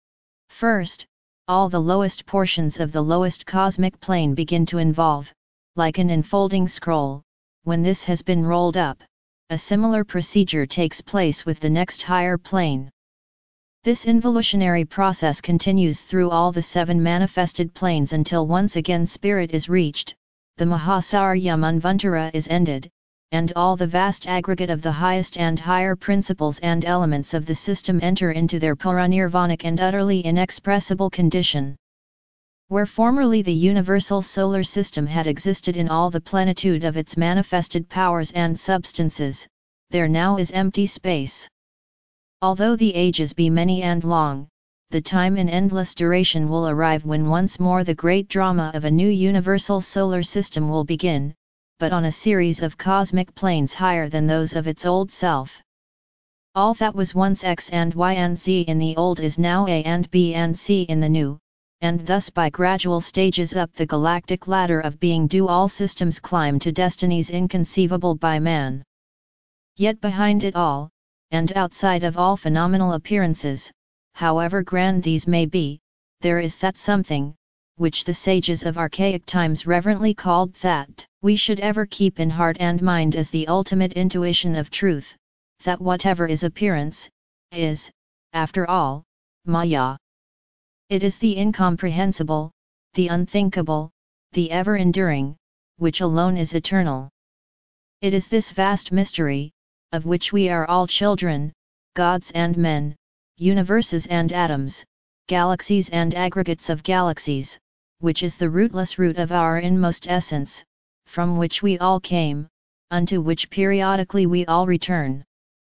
A: First, all the lowest portions of the lowest cosmic plane begin to involve, like an enfolding scroll. When this has been rolled up, a similar procedure takes place with the next higher plane. This involutionary process continues through all the 7 manifested planes until once again spirit is reached, the Mahasarya Manvantara is ended, and all the vast aggregate of the highest and higher principles and elements of the system enter into their paranirvanic and utterly inexpressible condition. Where formerly the universal solar system had existed in all the plenitude of its manifested powers and substances, there now is empty space. Although the ages be many and long, the time in endless duration will arrive when once more the great drama of a new universal solar system will begin, but on a series of cosmic planes higher than those of its old self. All that was once X and Y and Z in the old is now A and B and C in the new, and thus by gradual stages up the galactic ladder of being do all systems climb to destinies inconceivable by man. Yet behind it all, and outside of all phenomenal appearances, however grand these may be, there is that something, which the sages of archaic times reverently called that we should ever keep in heart and mind as the ultimate intuition of truth, that whatever is appearance, is, after all, Maya. It is the incomprehensible, the unthinkable, the ever-enduring, which alone is eternal. It is this vast mystery, of which we are all children, gods and men, universes and atoms, galaxies and aggregates of galaxies, which is the rootless root of our inmost essence, from which we all came, unto which periodically we all return.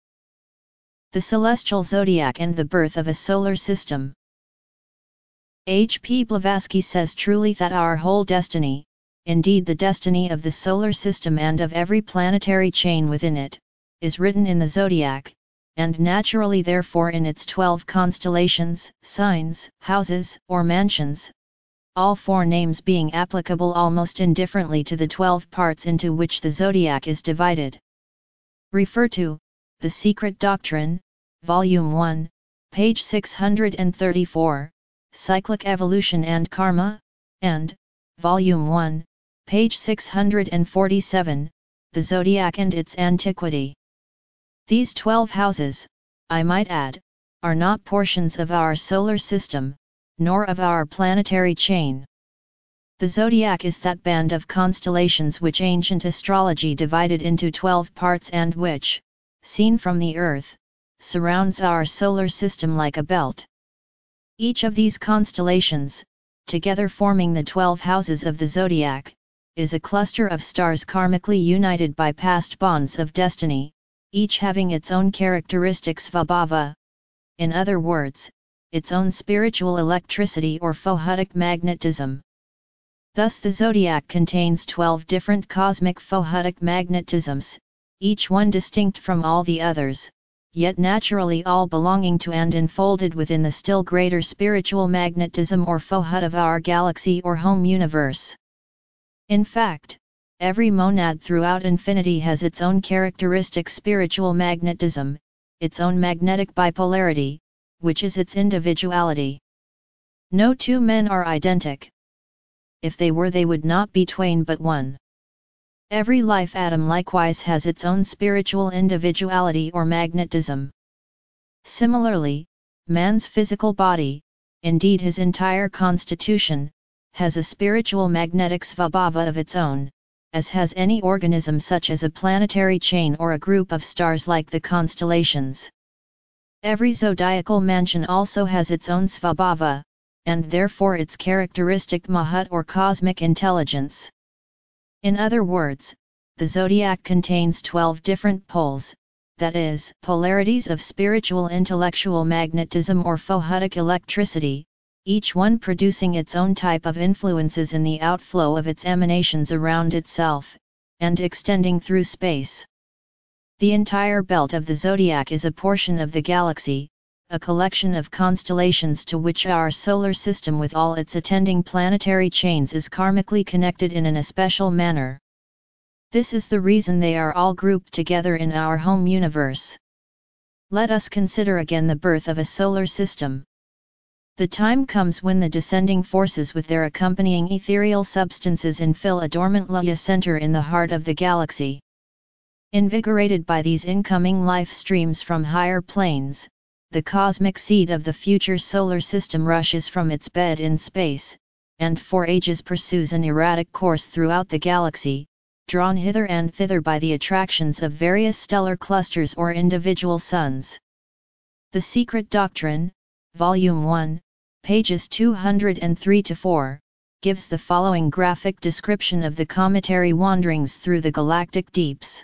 A: The celestial zodiac and the birth of a solar system. H. P. Blavatsky says truly that our whole destiny, indeed the destiny of the solar system and of every planetary chain within it, is written in the zodiac, and naturally therefore in its 12 constellations, signs, houses, or mansions, all 4 names being applicable almost indifferently to the 12 parts into which the zodiac is divided. Refer to The Secret Doctrine, Volume 1, page 634, Cyclic Evolution and Karma, and, Volume 1, page 647, The Zodiac and its Antiquity. These 12 houses, I might add, are not portions of our solar system, nor of our planetary chain. The zodiac is that band of constellations which ancient astrology divided into 12 parts and which, seen from the Earth, surrounds our solar system like a belt. Each of these constellations, together forming the 12 houses of the zodiac, is a cluster of stars karmically united by past bonds of destiny, each having its own characteristic svabhava, in other words, its own spiritual electricity or fohutic magnetism. Thus the zodiac contains 12 different cosmic fohutic magnetisms, each one distinct from all the others, yet naturally all belonging to and enfolded within the still greater spiritual magnetism or fohut of our galaxy or home universe. In fact, every monad throughout infinity has its own characteristic spiritual magnetism, its own magnetic bipolarity, which is its individuality. No 2 men are identical. If they were, they would not be twain but one. Every life atom likewise has its own spiritual individuality or magnetism. Similarly, man's physical body, indeed his entire constitution, has a spiritual magnetic svabhava of its own, as has any organism such as a planetary chain or a group of stars like the constellations. Every zodiacal mansion also has its own svabhava, and therefore its characteristic mahut or cosmic intelligence. In other words, the zodiac contains 12 different poles, that is, polarities of spiritual intellectual magnetism or fohutic electricity, each one producing its own type of influences in the outflow of its emanations around itself, and extending through space. The entire belt of the zodiac is a portion of the galaxy, a collection of constellations to which our solar system with all its attending planetary chains is karmically connected in an especial manner. This is the reason they are all grouped together in our home universe. Let us consider again the birth of a solar system. The time comes when the descending forces with their accompanying ethereal substances infill a dormant Laya center in the heart of the galaxy. Invigorated by these incoming life streams from higher planes, the cosmic seed of the future solar system rushes from its bed in space, and for ages pursues an erratic course throughout the galaxy, drawn hither and thither by the attractions of various stellar clusters or individual suns. The Secret Doctrine, Volume 1, pages 203-4, gives the following graphic description of the cometary wanderings through the galactic deeps.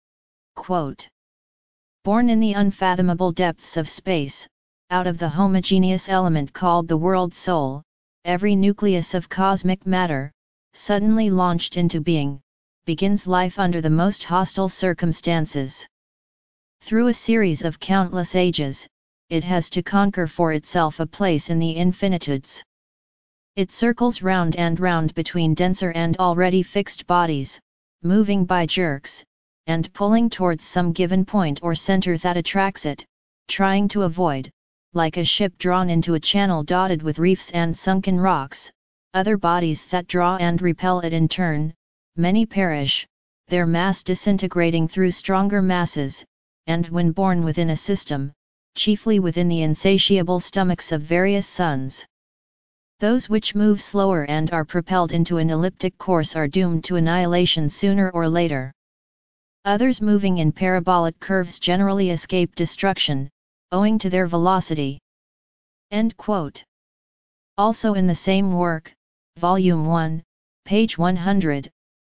A: Quote, "Born in the unfathomable depths of space, out of the homogeneous element called the world soul, every nucleus of cosmic matter, suddenly launched into being, begins life under the most hostile circumstances. Through a series of countless ages, it has to conquer for itself a place in the infinitudes. It circles round and round between denser and already fixed bodies, moving by jerks, and pulling towards some given point or center that attracts it, trying to avoid, like a ship drawn into a channel dotted with reefs and sunken rocks, other bodies that draw and repel it in turn. Many perish, their mass disintegrating through stronger masses, and when born within a system, chiefly within the insatiable stomachs of various suns. Those which move slower and are propelled into an elliptic course are doomed to annihilation sooner or later. Others moving in parabolic curves generally escape destruction, owing to their velocity. End quote. Also in the same work, Volume 1, page 100,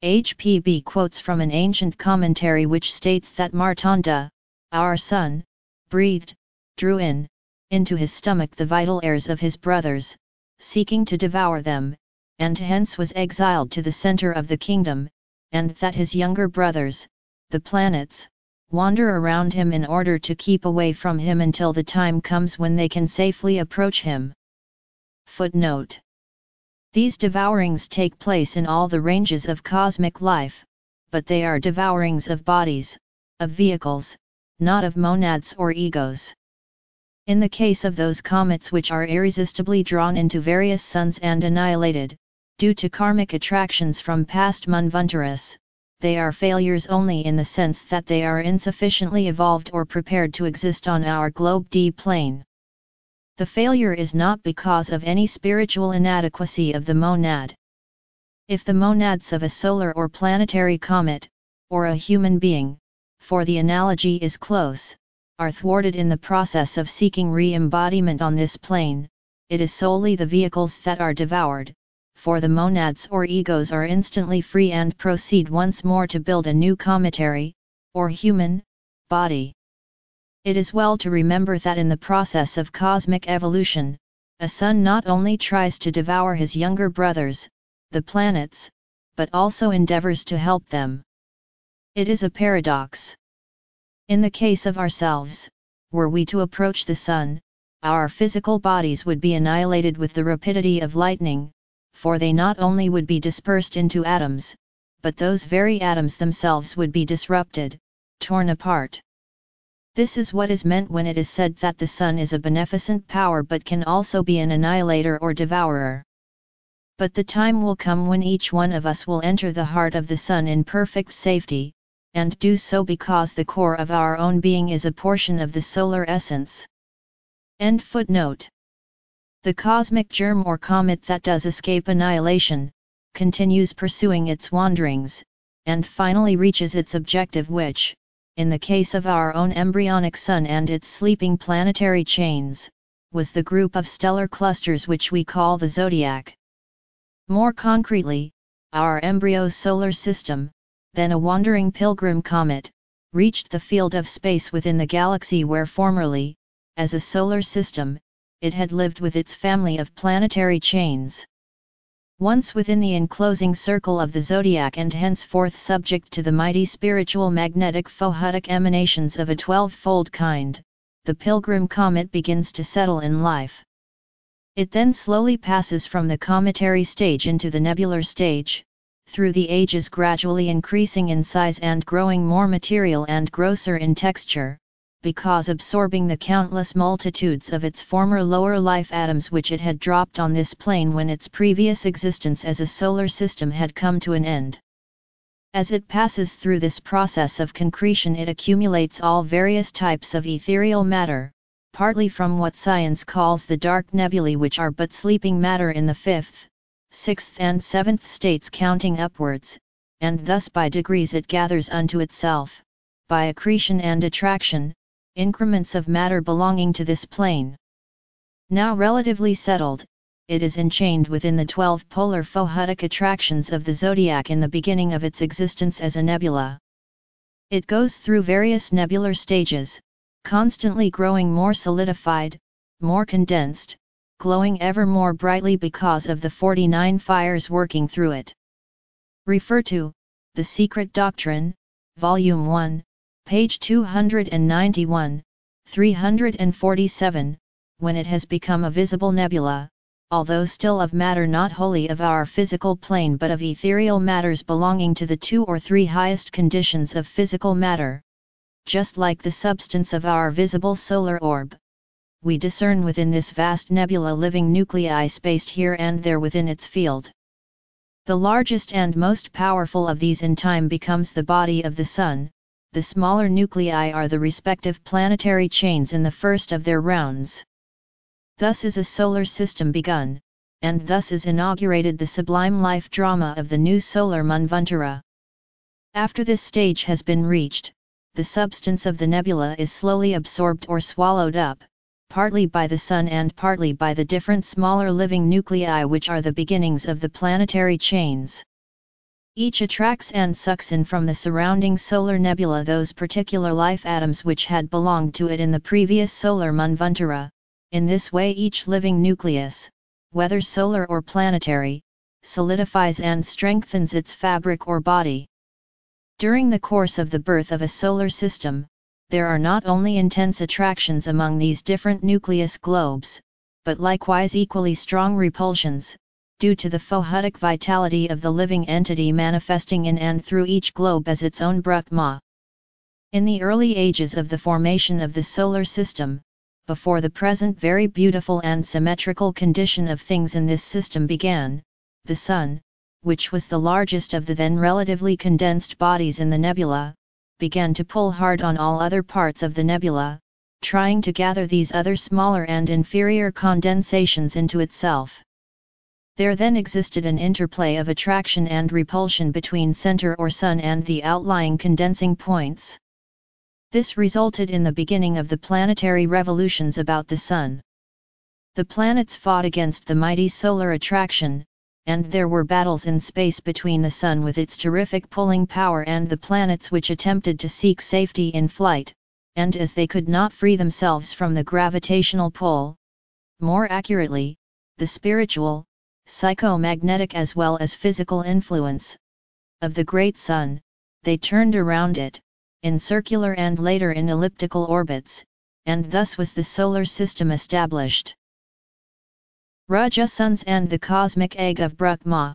A: HPB quotes from an ancient commentary which states that Martanda, our son, breathed, drew into his stomach the vital airs of his brothers, seeking to devour them, and hence was exiled to the center of the kingdom, and that his younger brothers, the planets, wander around him in order to keep away from him until the time comes when they can safely approach him. Footnote. These devourings take place in all the ranges of cosmic life, but they are devourings of bodies, of vehicles, not of monads or egos. In the case of those comets which are irresistibly drawn into various suns and annihilated, due to karmic attractions from past manvantaras, they are failures only in the sense that they are insufficiently evolved or prepared to exist on our globe D plane. The failure is not because of any spiritual inadequacy of the monad. If the monads of a solar or planetary comet, or a human being, for the analogy is close, are thwarted in the process of seeking re-embodiment on this plane, it is solely the vehicles that are devoured, for the monads or egos are instantly free and proceed once more to build a new cometary, or human, body. It is well to remember that in the process of cosmic evolution, a son not only tries to devour his younger brothers, the planets, but also endeavors to help them. It is a paradox. In the case of ourselves, were we to approach the sun, our physical bodies would be annihilated with the rapidity of lightning, for they not only would be dispersed into atoms, but those very atoms themselves would be disrupted, torn apart. This is what is meant when it is said that the sun is a beneficent power but can also be an annihilator or devourer. But the time will come when each one of us will enter the heart of the sun in perfect safety, and do so because the core of our own being is a portion of the solar essence. End footnote. The cosmic germ or comet that does escape annihilation, continues pursuing its wanderings, and finally reaches its objective which, in the case of our own embryonic sun and its sleeping planetary chains, was the group of stellar clusters which we call the zodiac. More concretely, our embryo solar system, then a wandering pilgrim comet, reached the field of space within the galaxy where formerly, as a solar system, it had lived with its family of planetary chains. Once within the enclosing circle of the zodiac and henceforth subject to the mighty spiritual magnetic photic emanations of a 12-fold kind, the pilgrim comet begins to settle in life. It then slowly passes from the cometary stage into the nebular stage, through the ages gradually increasing in size and growing more material and grosser in texture, because absorbing the countless multitudes of its former lower life atoms which it had dropped on this plane when its previous existence as a solar system had come to an end. As it passes through this process of concretion, it accumulates all various types of ethereal matter, partly from what science calls the dark nebulae, which are but sleeping matter in the 5th, 6th and 7th states counting upwards, and thus by degrees it gathers unto itself, by accretion and attraction, increments of matter belonging to this plane. Now relatively settled, it is enchained within the 12 polar photic attractions of the zodiac in the beginning of its existence as a nebula. It goes through various nebular stages, constantly growing more solidified, more condensed, glowing ever more brightly because of the 49 fires working through it. Refer to The Secret Doctrine, Volume 1, page 291, 347, when it has become a visible nebula, although still of matter not wholly of our physical plane but of ethereal matters belonging to the 2 or 3 highest conditions of physical matter, just like the substance of our visible solar orb. We discern within this vast nebula living nuclei spaced here and there within its field. The largest and most powerful of these in time becomes the body of the sun, the smaller nuclei are the respective planetary chains in the first of their rounds. Thus is a solar system begun, and thus is inaugurated the sublime life drama of the new solar Manvantara. After this stage has been reached, the substance of the nebula is slowly absorbed or swallowed up, partly by the Sun and partly by the different smaller living nuclei which are the beginnings of the planetary chains. Each attracts and sucks in from the surrounding solar nebula those particular life atoms which had belonged to it in the previous solar Manvantara. In this way each living nucleus, whether solar or planetary, solidifies and strengthens its fabric or body. During the course of the birth of a solar system, there are not only intense attractions among these different nucleus globes, but likewise equally strong repulsions, due to the photic vitality of the living entity manifesting in and through each globe as its own Brahma. In the early ages of the formation of the solar system, before the present very beautiful and symmetrical condition of things in this system began, the Sun, which was the largest of the then relatively condensed bodies in the nebula, began to pull hard on all other parts of the nebula, trying to gather these other smaller and inferior condensations into itself. There then existed an interplay of attraction and repulsion between center or Sun and the outlying condensing points. This resulted in the beginning of the planetary revolutions about the Sun. The planets fought against the mighty solar attraction, and there were battles in space between the Sun with its terrific pulling power and the planets which attempted to seek safety in flight, and as they could not free themselves from the gravitational pull, more accurately, the spiritual, psychomagnetic as well as physical influence of the great Sun, they turned around it, in circular and later in elliptical orbits, and thus was the solar system established. Raja Suns and the cosmic egg of Brahma.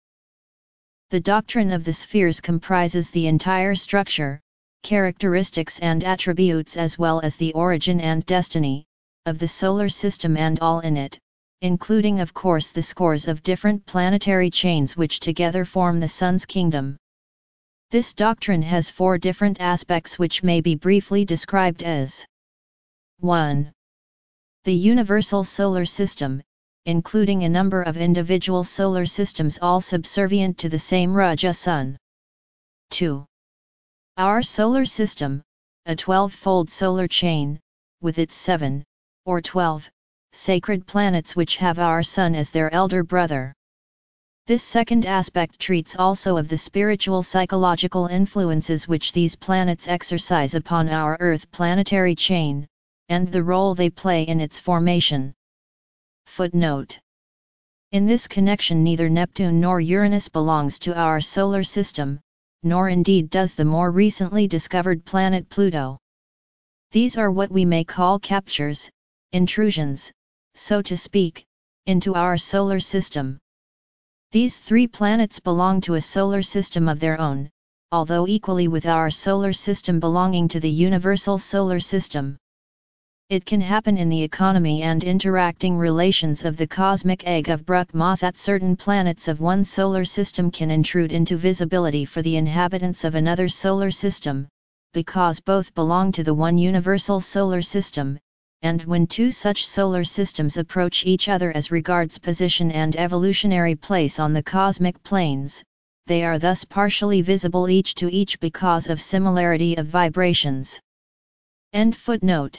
A: The doctrine of the spheres comprises the entire structure, characteristics and attributes as well as the origin and destiny, of the solar system and all in it, including of course the scores of different planetary chains which together form the Sun's kingdom. This doctrine has four different aspects which may be briefly described as 1. The universal solar system, including a number of individual solar systems all subservient to the same Raja Sun. 2. Our solar system, a 12-fold solar chain, with its 7, or 12, sacred planets which have our Sun as their elder brother. This second aspect treats also of the spiritual psychological influences which these planets exercise upon our Earth planetary chain, and the role they play in its formation. Footnote. In this connection neither Neptune nor Uranus belongs to our solar system, nor indeed does the more recently discovered planet Pluto. These are what we may call captures, intrusions, so to speak, into our solar system. These three planets belong to a solar system of their own, although equally with our solar system belonging to the universal solar system. It can happen in the economy and interacting relations of the cosmic egg of Brahma that certain planets of one solar system can intrude into visibility for the inhabitants of another solar system, because both belong to the one universal solar system, and when two such solar systems approach each other as regards position and evolutionary place on the cosmic planes, they are thus partially visible each to each because of similarity of vibrations. End footnote.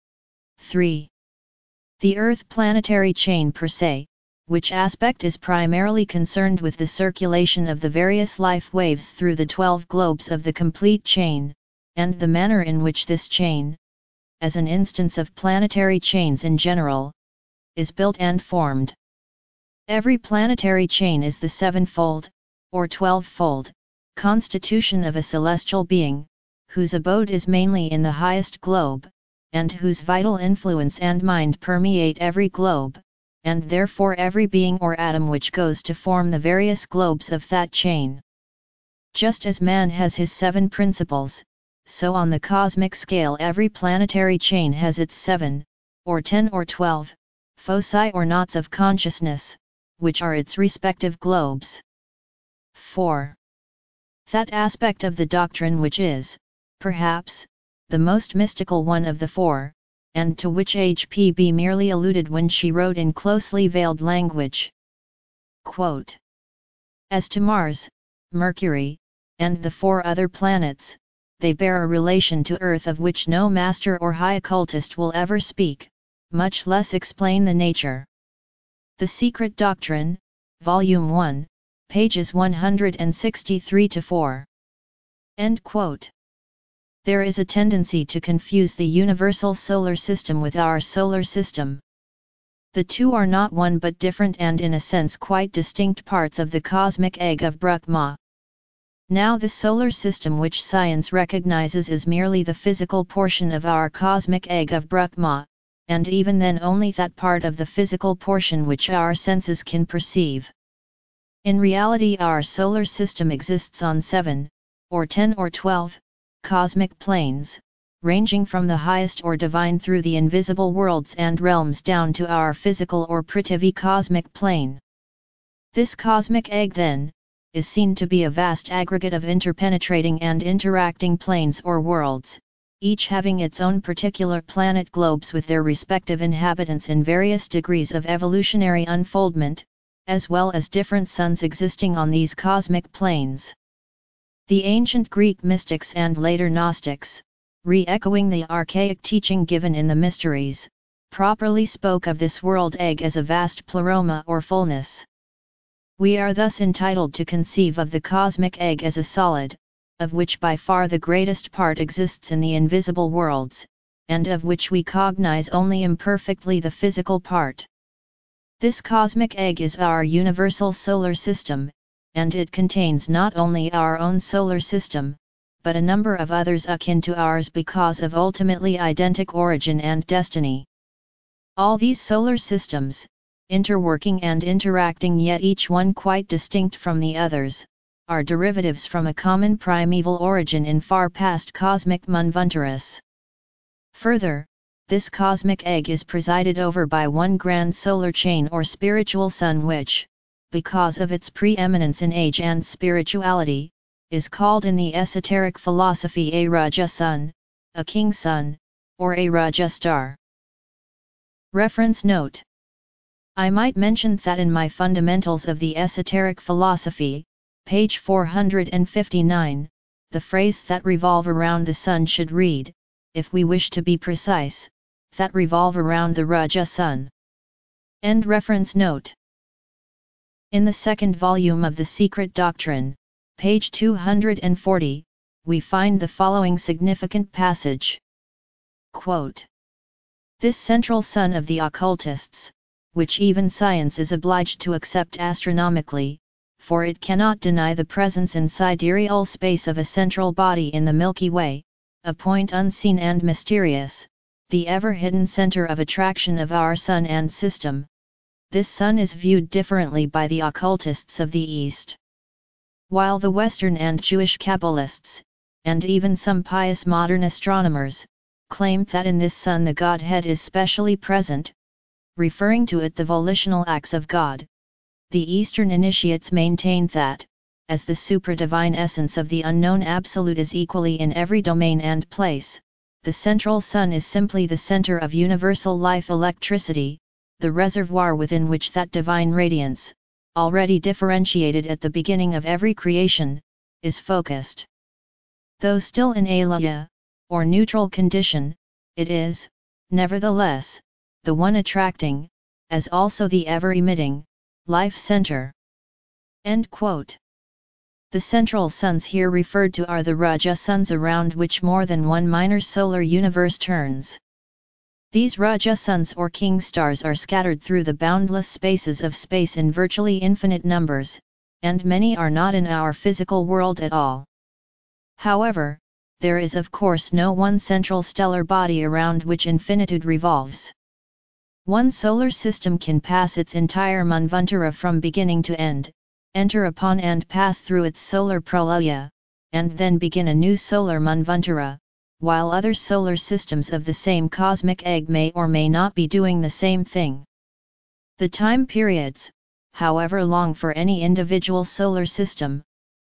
A: 3. The Earth planetary chain per se, which aspect is primarily concerned with the circulation of the various life waves through the 12 globes of the complete chain, and the manner in which this chain, as an instance of planetary chains in general, is built and formed. Every planetary chain is the 7-fold, or 12-fold, constitution of a celestial being, whose abode is mainly in the highest globe, and whose vital influence and mind permeate every globe, and therefore every being or atom which goes to form the various globes of that chain. Just as man has his 7 principles, so on the cosmic scale every planetary chain has its 7, or 10 or 12, foci or knots of consciousness, which are its respective globes. 4. That aspect of the doctrine which is, perhaps, the most mystical one of the four, and to which HPB merely alluded when she wrote in closely veiled language. Quote, "As to Mars, Mercury, and the four other planets, they bear a relation to Earth of which no master or high occultist will ever speak, much less explain the nature." The Secret Doctrine, Volume 1, pages 163-4. End quote. There is a tendency to confuse the universal solar system with our solar system. The two are not one but different and in a sense quite distinct parts of the cosmic egg of Brahma. Now the solar system which science recognizes is merely the physical portion of our cosmic egg of Brahma, and even then only that part of the physical portion which our senses can perceive. In reality our solar system exists on 7, or 10 or 12, cosmic planes, ranging from the highest or divine through the invisible worlds and realms down to our physical or Prithvi cosmic plane. This cosmic egg then, is seen to be a vast aggregate of interpenetrating and interacting planes or worlds, each having its own particular planet globes with their respective inhabitants in various degrees of evolutionary unfoldment, as well as different suns existing on these cosmic planes. The ancient Greek mystics and later Gnostics, re-echoing the archaic teaching given in the Mysteries, properly spoke of this world egg as a vast pleroma or fullness. We are thus entitled to conceive of the cosmic egg as a solid, of which by far the greatest part exists in the invisible worlds, and of which we cognize only imperfectly the physical part. This cosmic egg is our universal solar system, and it contains not only our own solar system, but a number of others akin to ours because of ultimately identical origin and destiny. All these solar systems, interworking and interacting yet each one quite distinct from the others, are derivatives from a common primeval origin in far past cosmic Manvantaras. Further, this cosmic egg is presided over by one grand solar chain or spiritual sun which, because of its preeminence in age and spirituality, is called in the esoteric philosophy a Raja Sun, a King Sun, or a Raja Star. Reference note. I might mention that in my Fundamentals of the Esoteric Philosophy, page 459, the phrase "that revolve around the sun" should read, if we wish to be precise, "that revolve around the Raja Sun." End reference note. In the second volume of The Secret Doctrine, page 240, we find the following significant passage. Quote, "This central sun of the occultists, which even science is obliged to accept astronomically, for it cannot deny the presence in sidereal space of a central body in the Milky Way, a point unseen and mysterious, the ever-hidden center of attraction of our sun and system, this sun is viewed differently by the occultists of the East. While the Western and Jewish Kabbalists, and even some pious modern astronomers, claim that in this sun the Godhead is specially present, referring to it the volitional acts of God, the Eastern initiates maintain that, as the supra-divine essence of the unknown Absolute is equally in every domain and place, the central sun is simply the center of universal life electricity, the reservoir within which that divine radiance, already differentiated at the beginning of every creation, is focused. Though still in alaya, or neutral condition, it is, nevertheless, the one attracting, as also the ever-emitting, life center." End quote. The central suns here referred to are the Raja suns around which more than one minor solar universe turns. These Raja suns or king stars are scattered through the boundless spaces of space in virtually infinite numbers, and many are not in our physical world at all. However, there is of course no one central stellar body around which infinitude revolves. One solar system can pass its entire Manvantara from beginning to end, enter upon and pass through its solar pralaya, and then begin a new solar Manvantara, while other solar systems of the same cosmic egg may or may not be doing the same thing. The time periods, however long for any individual solar system,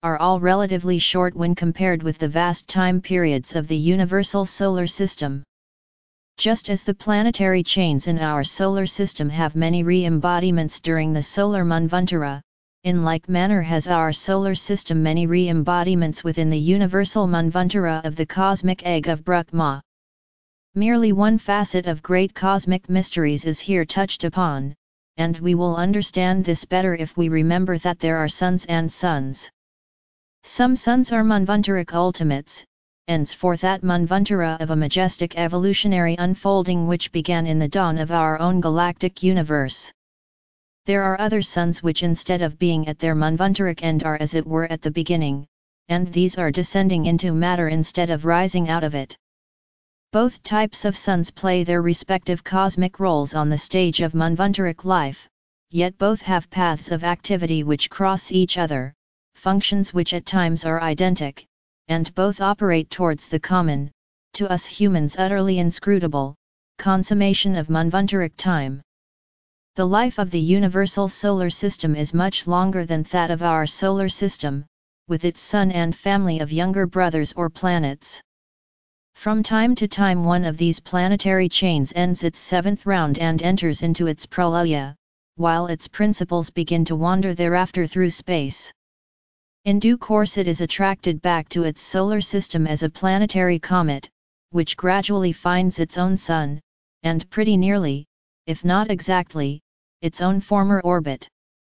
A: are all relatively short when compared with the vast time periods of the universal solar system. Just as the planetary chains in our solar system have many re-embodiments during the solar Manvantara, in like manner has our solar system many re-embodiments within the universal Manvantara of the cosmic egg of Brahma. Merely one facet of great cosmic mysteries is here touched upon, and we will understand this better if we remember that there are suns and suns. Some suns are Manvantaric ultimates, ends for that Manvantara of a majestic evolutionary unfolding which began in the dawn of our own galactic universe. There are other suns which instead of being at their Manvantaric end are as it were at the beginning, and these are descending into matter instead of rising out of it. Both types of suns play their respective cosmic roles on the stage of Manvantaric life, yet both have paths of activity which cross each other, functions which at times are identical, and both operate towards the common, to us humans utterly inscrutable, consummation of Manvantaric time. The life of the universal solar system is much longer than that of our solar system, with its sun and family of younger brothers or planets. From time to time one of these planetary chains ends its seventh round and enters into its pralaya, while its principles begin to wander thereafter through space. In due course it is attracted back to its solar system as a planetary comet, which gradually finds its own sun, and pretty nearly, if not exactly, its own former orbit.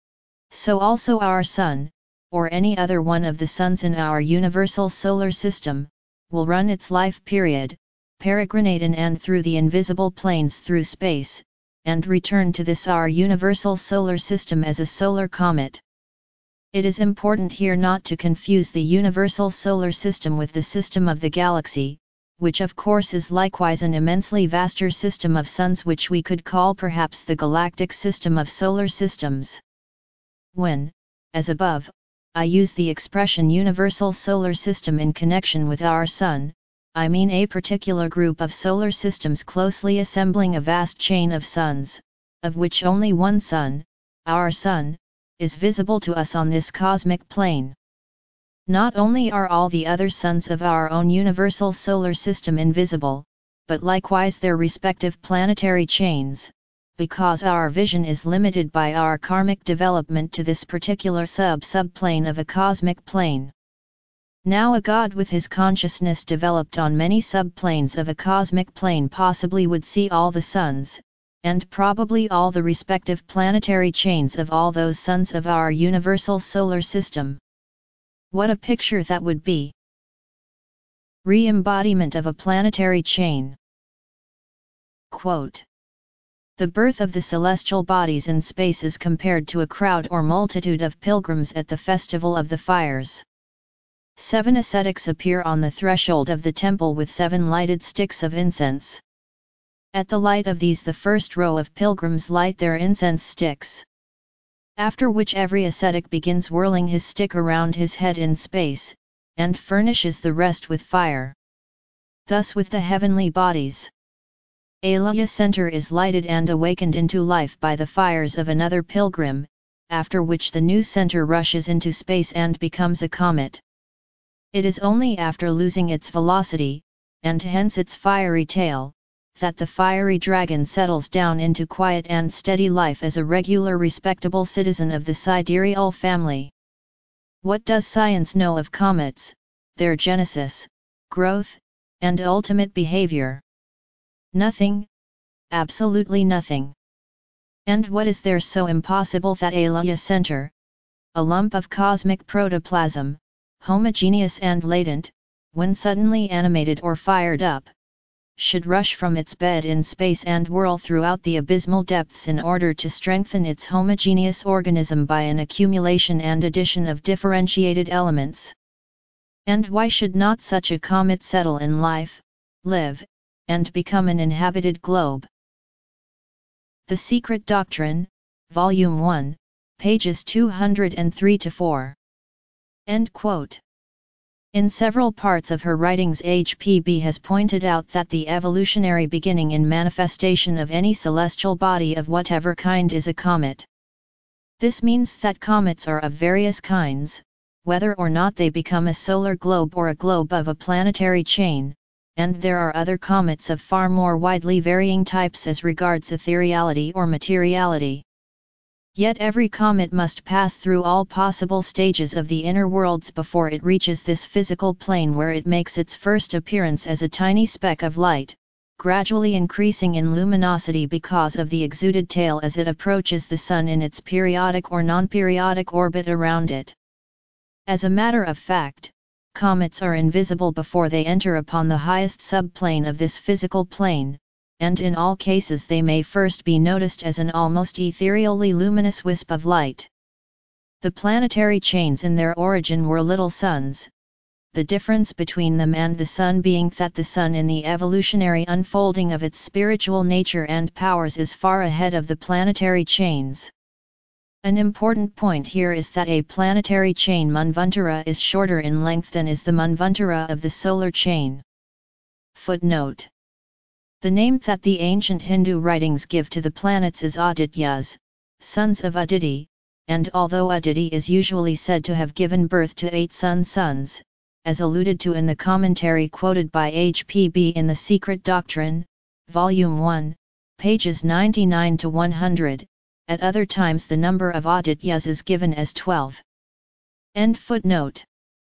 A: So also our Sun, or any other one of the suns in our universal solar system, will run its life period, peregrinate in and through the invisible planes through space, and return to this our universal solar system as a solar comet. It is important here not to confuse the universal solar system with the system of the galaxy, which of course is likewise an immensely vaster system of suns which we could call perhaps the galactic system of solar systems. When, as above, I use the expression universal solar system in connection with our Sun, I mean a particular group of solar systems closely assembling a vast chain of suns, of which only one sun, our Sun, is visible to us on this cosmic plane. Not only are all the other suns of our own universal solar system invisible, but likewise their respective planetary chains, because our vision is limited by our karmic development to this particular subplane of a cosmic plane. Now a god with his consciousness developed on many subplanes of a cosmic plane possibly would see all the suns, and probably all the respective planetary chains of all those suns of our universal solar system. What a picture that would be! Re-embodiment of a planetary chain. Quote: the birth of the celestial bodies in space is compared to a crowd or multitude of pilgrims at the festival of the fires. 7 ascetics appear on the threshold of the temple with 7 lighted sticks of incense. At the light of these the first row of pilgrims light their incense sticks. After which every ascetic begins whirling his stick around his head in space, and furnishes the rest with fire. Thus with the heavenly bodies. A Laya center is lighted and awakened into life by the fires of another pilgrim, after which the new center rushes into space and becomes a comet. It is only after losing its velocity, and hence its fiery tail, that the fiery dragon settles down into quiet and steady life as a regular respectable citizen of the sidereal family. What does science know of comets, their genesis, growth, and ultimate behavior? Nothing, absolutely nothing. And what is there so impossible that a Laya center, a lump of cosmic protoplasm, homogeneous and latent, when suddenly animated or fired up, should rush from its bed in space and whirl throughout the abysmal depths in order to strengthen its homogeneous organism by an accumulation and addition of differentiated elements? And why should not such a comet settle in life, live, and become an inhabited globe? The Secret Doctrine, Volume 1, pages 203-4. End quote. In several parts of her writings HPB has pointed out that the evolutionary beginning in manifestation of any celestial body of whatever kind is a comet. This means that comets are of various kinds, whether or not they become a solar globe or a globe of a planetary chain, and there are other comets of far more widely varying types as regards ethereality or materiality. Yet every comet must pass through all possible stages of the inner worlds before it reaches this physical plane, where it makes its first appearance as a tiny speck of light, gradually increasing in luminosity because of the exuded tail as it approaches the Sun in its periodic or non-periodic orbit around it. As a matter of fact, comets are invisible before they enter upon the highest subplane of this physical plane, and in all cases they may first be noticed as an almost ethereally luminous wisp of light. The planetary chains in their origin were little suns, the difference between them and the Sun being that the Sun in the evolutionary unfolding of its spiritual nature and powers is far ahead of the planetary chains. An important point here is that a planetary chain Manvantara is shorter in length than is the Manvantara of the solar chain. Footnote: the name that the ancient Hindu writings give to the planets is Adityas, sons of Aditi, and although Aditi is usually said to have given birth to 8 sons, as alluded to in the commentary quoted by HPB in The Secret Doctrine, Volume 1, pages 99 to 100, at other times the number of Adityas is given as 12. End footnote.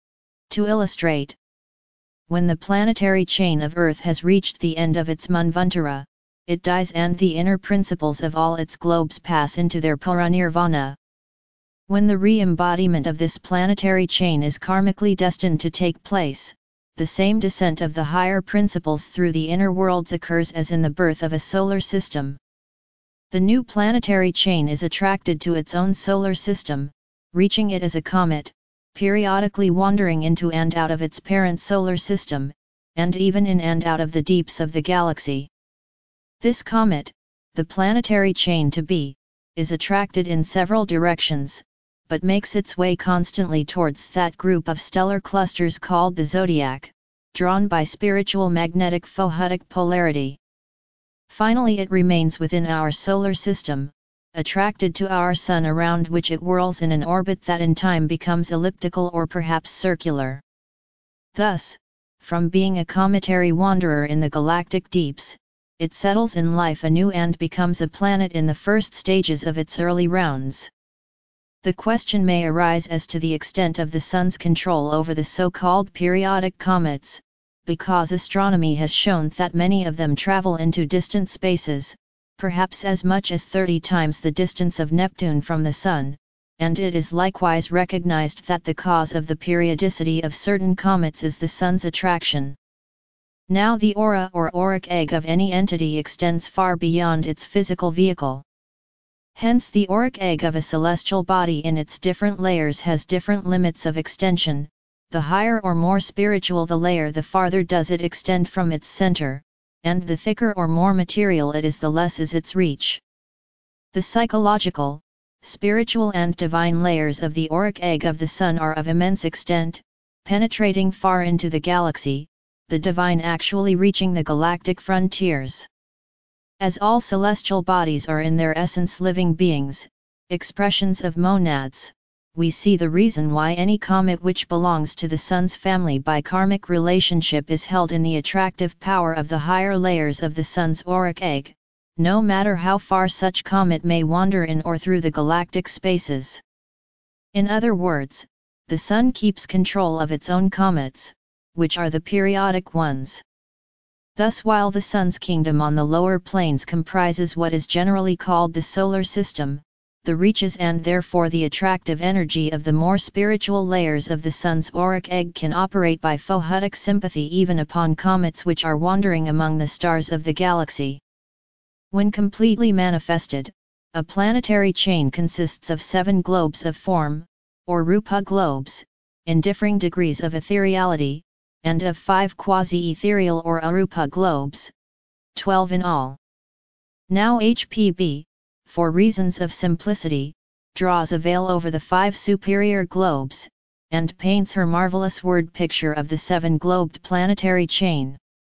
A: To illustrate, when the planetary chain of Earth has reached the end of its Manvantara, it dies and the inner principles of all its globes pass into their parinirvana. When the re-embodiment of this planetary chain is karmically destined to take place, the same descent of the higher principles through the inner worlds occurs as in the birth of a solar system. The new planetary chain is attracted to its own solar system, reaching it as a comet, periodically wandering into and out of its parent solar system, and even in and out of the deeps of the galaxy. This comet, the planetary chain to be, is attracted in several directions, but makes its way constantly towards that group of stellar clusters called the zodiac, drawn by spiritual magnetic photic polarity. Finally it remains within our solar system, attracted to our Sun, around which it whirls in an orbit that in time becomes elliptical or perhaps circular. Thus, from being a cometary wanderer in the galactic deeps, it settles in life anew and becomes a planet in the first stages of its early rounds. The question may arise as to the extent of the Sun's control over the so-called periodic comets, because astronomy has shown that many of them travel into distant spaces, perhaps as much as 30 times the distance of Neptune from the Sun, and it is likewise recognized that the cause of the periodicity of certain comets is the Sun's attraction. Now the aura or auric egg of any entity extends far beyond its physical vehicle. Hence the auric egg of a celestial body in its different layers has different limits of extension. The higher or more spiritual the layer, the farther does it extend from its center, and the thicker or more material it is, the less is its reach. The psychological, spiritual and divine layers of the auric egg of the Sun are of immense extent, penetrating far into the galaxy, the divine actually reaching the galactic frontiers. As all celestial bodies are in their essence living beings, expressions of monads, we see the reason why any comet which belongs to the Sun's family by karmic relationship is held in the attractive power of the higher layers of the Sun's auric egg, no matter how far such comet may wander in or through the galactic spaces. In other words, the Sun keeps control of its own comets, which are the periodic ones. Thus, while the Sun's kingdom on the lower planes comprises what is generally called the solar system, the reaches and therefore the attractive energy of the more spiritual layers of the Sun's auric egg can operate by photic sympathy even upon comets which are wandering among the stars of the galaxy. When completely manifested, a planetary chain consists of 7 globes of form, or rupa globes, in differing degrees of ethereality, and of 5 quasi-ethereal or arupa globes, 12 in all. Now HPB, for reasons of simplicity, draws a veil over the 5 superior globes, and paints her marvelous word picture of the 7-globed planetary chain.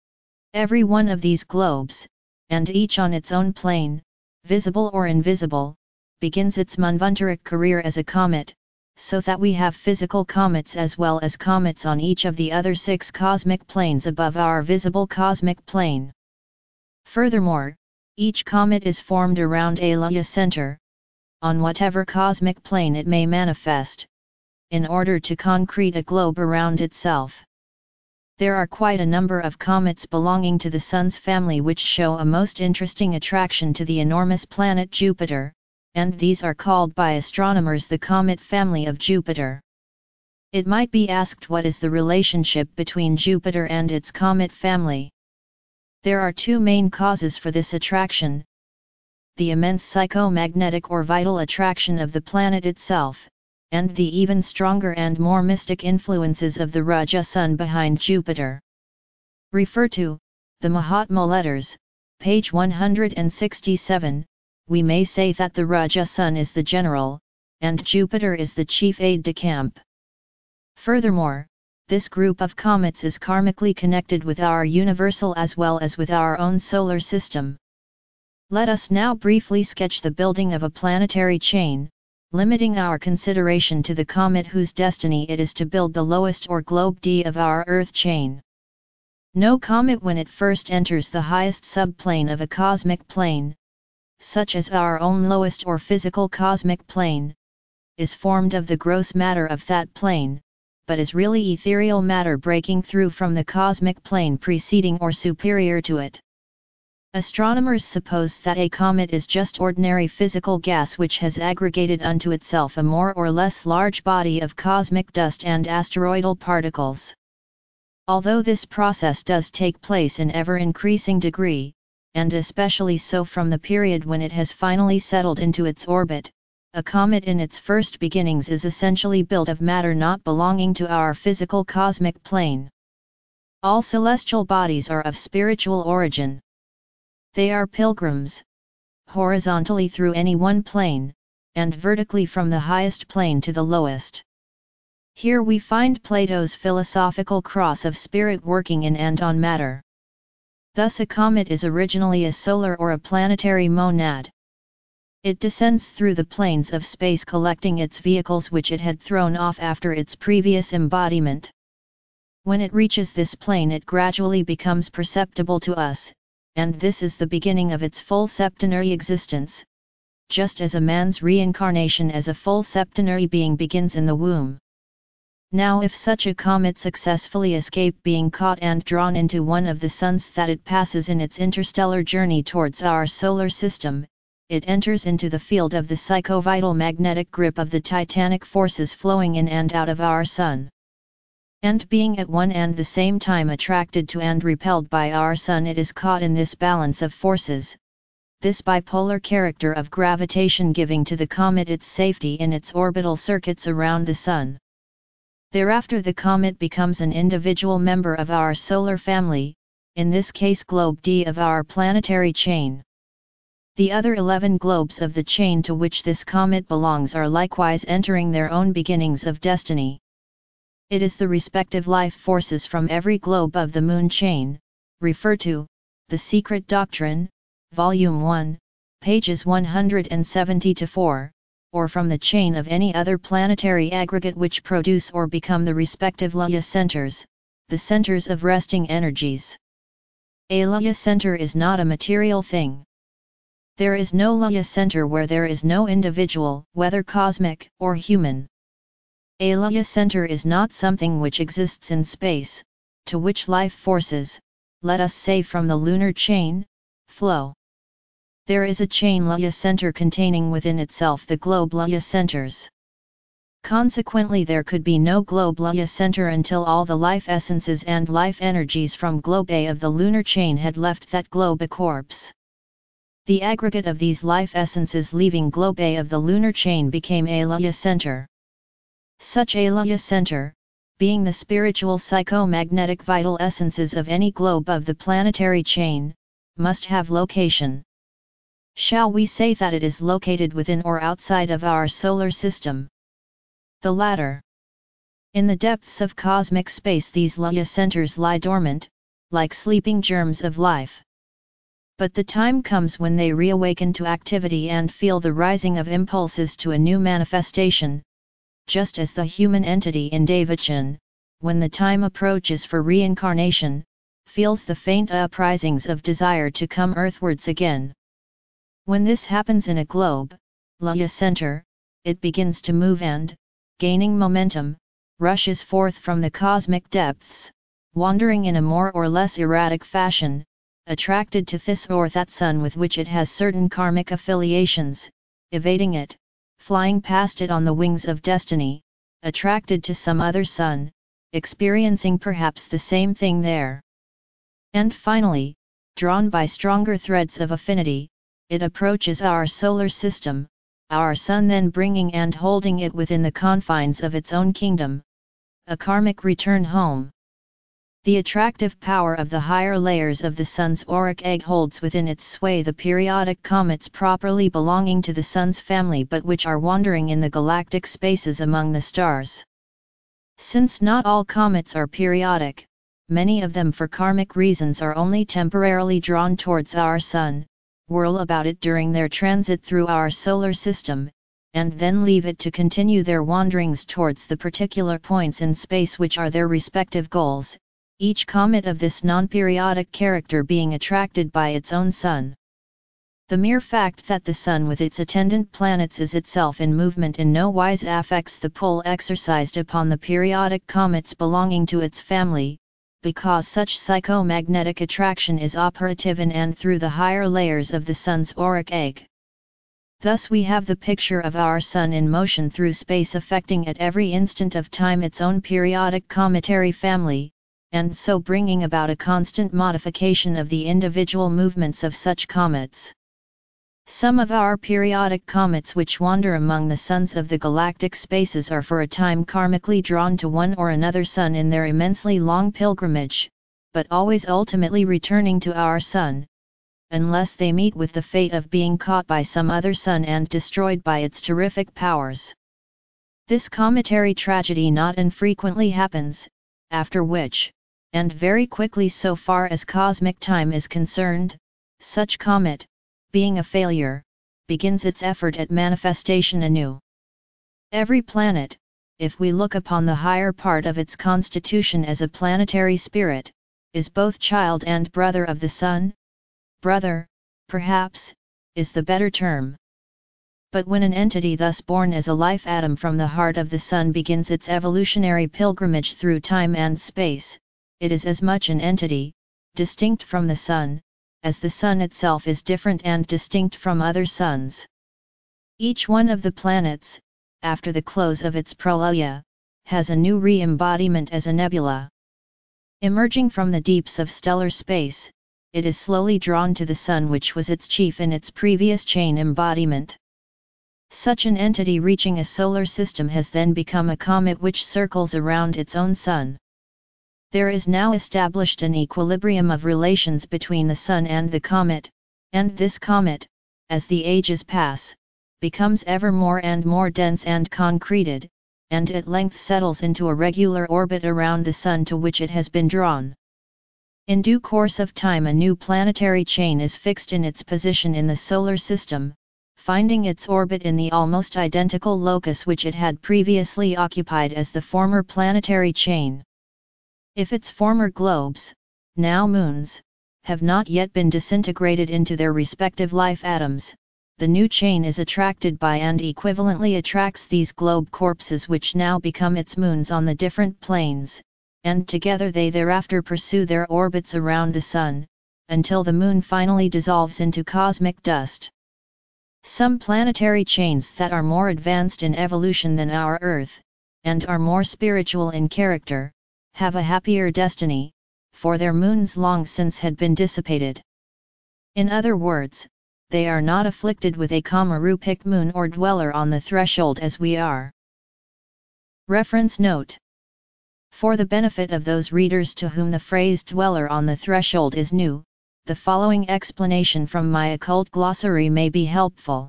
A: Every one of these globes, and each on its own plane, visible or invisible, begins its manvantaric career as a comet, so that we have physical comets as well as comets on each of the other 6 cosmic planes above our visible cosmic plane. Furthermore, each comet is formed around a Lya center, on whatever cosmic plane it may manifest, in order to concrete a globe around itself. There are quite a number of comets belonging to the Sun's family which show a most interesting attraction to the enormous planet Jupiter, and these are called by astronomers the comet family of Jupiter. It might be asked, what is the relationship between Jupiter and its comet family? There are 2 main causes for this attraction: the immense psychomagnetic or vital attraction of the planet itself, and the even stronger and more mystic influences of the Raja Sun behind Jupiter. Refer to the Mahatma Letters, page 167. We may say that the Raja Sun is the general, and Jupiter is the chief aide-de-camp. Furthermore, this group of comets is karmically connected with our universal as well as with our own solar system. Let us now briefly sketch the building of a planetary chain, limiting our consideration to the comet whose destiny it is to build the lowest or globe D of our Earth chain. No comet, when it first enters the highest subplane of a cosmic plane, such as our own lowest or physical cosmic plane, is formed of the gross matter of that plane, but is really ethereal matter breaking through from the cosmic plane preceding or superior to it. Astronomers suppose that a comet is just ordinary physical gas which has aggregated unto itself a more or less large body of cosmic dust and asteroidal particles. Although this process does take place in ever-increasing degree, and especially so from the period when it has finally settled into its orbit, a comet in its first beginnings is essentially built of matter not belonging to our physical cosmic plane. All celestial bodies are of spiritual origin. They are pilgrims, horizontally through any one plane, and vertically from the highest plane to the lowest. Here we find Plato's philosophical cross of spirit working in and on matter. Thus a comet is originally a solar or a planetary monad. It descends through the planes of space collecting its vehicles which it had thrown off after its previous embodiment. When it reaches this plane it gradually becomes perceptible to us, and this is the beginning of its full septenary existence, just as a man's reincarnation as a full septenary being begins in the womb. Now if such a comet successfully escape being caught and drawn into one of the suns that it passes in its interstellar journey towards our solar system, it enters into the field of the psychovital magnetic grip of the titanic forces flowing in and out of our sun. And being at one and the same time attracted to and repelled by our sun, it is caught in this balance of forces, this bipolar character of gravitation giving to the comet its safety in its orbital circuits around the sun. Thereafter the comet becomes an individual member of our solar family, in this case globe D of our planetary chain. The other 11 globes of the chain to which this comet belongs are likewise entering their own beginnings of destiny. It is the respective life forces from every globe of the moon chain, refer to The Secret Doctrine, Volume 1, pages 170-4, or from the chain of any other planetary aggregate which produce or become the respective Lya centers, the centers of resting energies. A Lya center is not a material thing. There is no Lya center where there is no individual, whether cosmic or human. A Lya center is not something which exists in space, to which life forces, let us say from the lunar chain, flow. There is a chain Lya center containing within itself the globe Lya centers. Consequently there could be no globe Lya center until all the life essences and life energies from globe A of the lunar chain had left that globe a corpse. The aggregate of these life essences leaving globe A of the lunar chain became a Lya center. Such a Lya center, being the spiritual psychomagnetic vital essences of any globe of the planetary chain, must have location. Shall we say that it is located within or outside of our solar system? The latter. In the depths of cosmic space these Lya centers lie dormant, like sleeping germs of life. But the time comes when they reawaken to activity and feel the rising of impulses to a new manifestation, just as the human entity in Devachan, when the time approaches for reincarnation, feels the faint uprisings of desire to come earthwards again. When this happens in a globe, Laya center, it begins to move and, gaining momentum, rushes forth from the cosmic depths, wandering in a more or less erratic fashion, attracted to this or that sun with which it has certain karmic affiliations, evading it, flying past it on the wings of destiny, attracted to some other sun, experiencing perhaps the same thing there. And finally, drawn by stronger threads of affinity, it approaches our solar system, our sun then bringing and holding it within the confines of its own kingdom, a karmic return home. The attractive power of the higher layers of the sun's auric egg holds within its sway the periodic comets properly belonging to the sun's family but which are wandering in the galactic spaces among the stars. Since not all comets are periodic, many of them for karmic reasons are only temporarily drawn towards our sun, whirl about it during their transit through our solar system, and then leave it to continue their wanderings towards the particular points in space which are their respective goals, each comet of this non-periodic character being attracted by its own sun. The mere fact that the sun with its attendant planets is itself in movement in no wise affects the pull exercised upon the periodic comets belonging to its family, because such psychomagnetic attraction is operative in and through the higher layers of the sun's auric egg. Thus we have the picture of our sun in motion through space affecting at every instant of time its own periodic cometary family, and so bringing about a constant modification of the individual movements of such comets. Some of our periodic comets which wander among the suns of the galactic spaces are for a time karmically drawn to one or another sun in their immensely long pilgrimage, but always ultimately returning to our sun, unless they meet with the fate of being caught by some other sun and destroyed by its terrific powers. This cometary tragedy not infrequently happens, after which, and very quickly so far as cosmic time is concerned, such comet, being a failure, begins its effort at manifestation anew. Every planet, if we look upon the higher part of its constitution as a planetary spirit, is both child and brother of the sun. Brother, perhaps, is the better term. But when an entity thus born as a life atom from the heart of the sun begins its evolutionary pilgrimage through time and space, it is as much an entity, distinct from the sun, as the sun itself is different and distinct from other suns. Each one of the planets, after the close of its pralaya, has a new re-embodiment as a nebula. Emerging from the deeps of stellar space, it is slowly drawn to the sun which was its chief in its previous chain embodiment. Such an entity reaching a solar system has then become a comet which circles around its own sun. There is now established an equilibrium of relations between the sun and the comet, and this comet, as the ages pass, becomes ever more and more dense and concreted, and at length settles into a regular orbit around the sun to which it has been drawn. In due course of time a new planetary chain is fixed in its position in the solar system, finding its orbit in the almost identical locus which it had previously occupied as the former planetary chain. If its former globes, now moons, have not yet been disintegrated into their respective life atoms, the new chain is attracted by and equivalently attracts these globe corpses which now become its moons on the different planes, and together they thereafter pursue their orbits around the sun, until the moon finally dissolves into cosmic dust. Some planetary chains that are more advanced in evolution than our Earth, and are more spiritual in character, have a happier destiny, for their moons long since had been dissipated. In other words, they are not afflicted with a Kamarupic moon or dweller on the threshold as we are. Reference note. For the benefit of those readers to whom the phrase dweller on the threshold is new, the following explanation from my occult glossary may be helpful.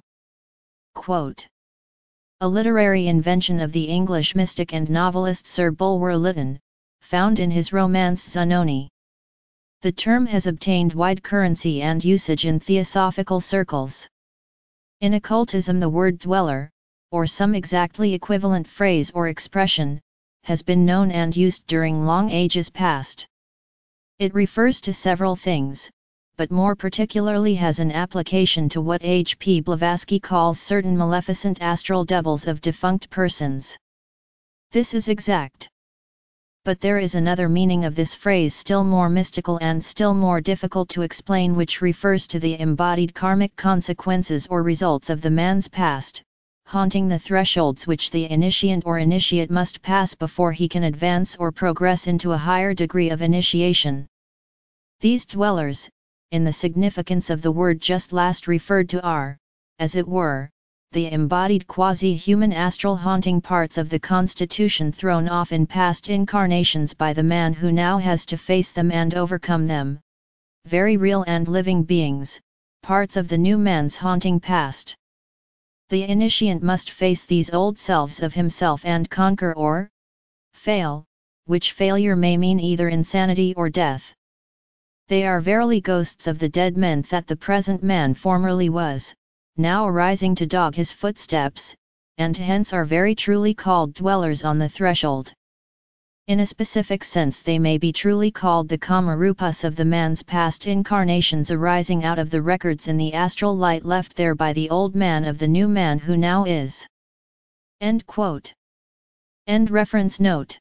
A: Quote. A literary invention of the English mystic and novelist Sir Bulwer Lytton, found in his romance Zanoni. The term has obtained wide currency and usage in theosophical circles. In occultism the word dweller, or some exactly equivalent phrase or expression, has been known and used during long ages past. It refers to several things, but more particularly has an application to what H. P. Blavatsky calls certain maleficent astral doubles of defunct persons. This is exact. But there is another meaning of this phrase still more mystical and still more difficult to explain, which refers to the embodied karmic consequences or results of the man's past, haunting the thresholds which the initiant or initiate must pass before he can advance or progress into a higher degree of initiation. These dwellers, in the significance of the word just last referred to, are, as it were, the embodied quasi-human astral haunting parts of the constitution thrown off in past incarnations by the man who now has to face them and overcome them, very real and living beings, parts of the new man's haunting past. The initiant must face these old selves of himself and conquer or fail, which failure may mean either insanity or death. They are verily ghosts of the dead men that the present man formerly was, now arising to dog his footsteps, and hence are very truly called dwellers on the threshold. In a specific sense they may be truly called the Kamarupas of the man's past incarnations, arising out of the records in the astral light left there by the old man of the new man who now is. End quote. End reference note.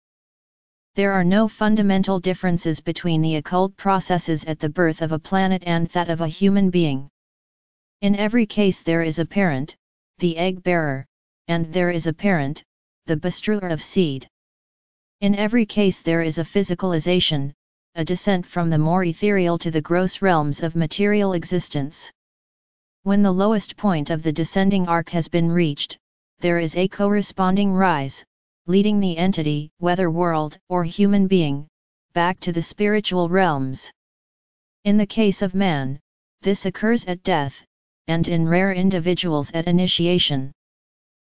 A: There are no fundamental differences between the occult processes at the birth of a planet and that of a human being. In every case there is a parent, the egg bearer, and there is a parent, the bestrewer of seed. In every case there is a physicalization, a descent from the more ethereal to the gross realms of material existence. When the lowest point of the descending arc has been reached, there is a corresponding rise, leading the entity, whether world or human being, back to the spiritual realms. In the case of man, this occurs at death, and in rare individuals at initiation.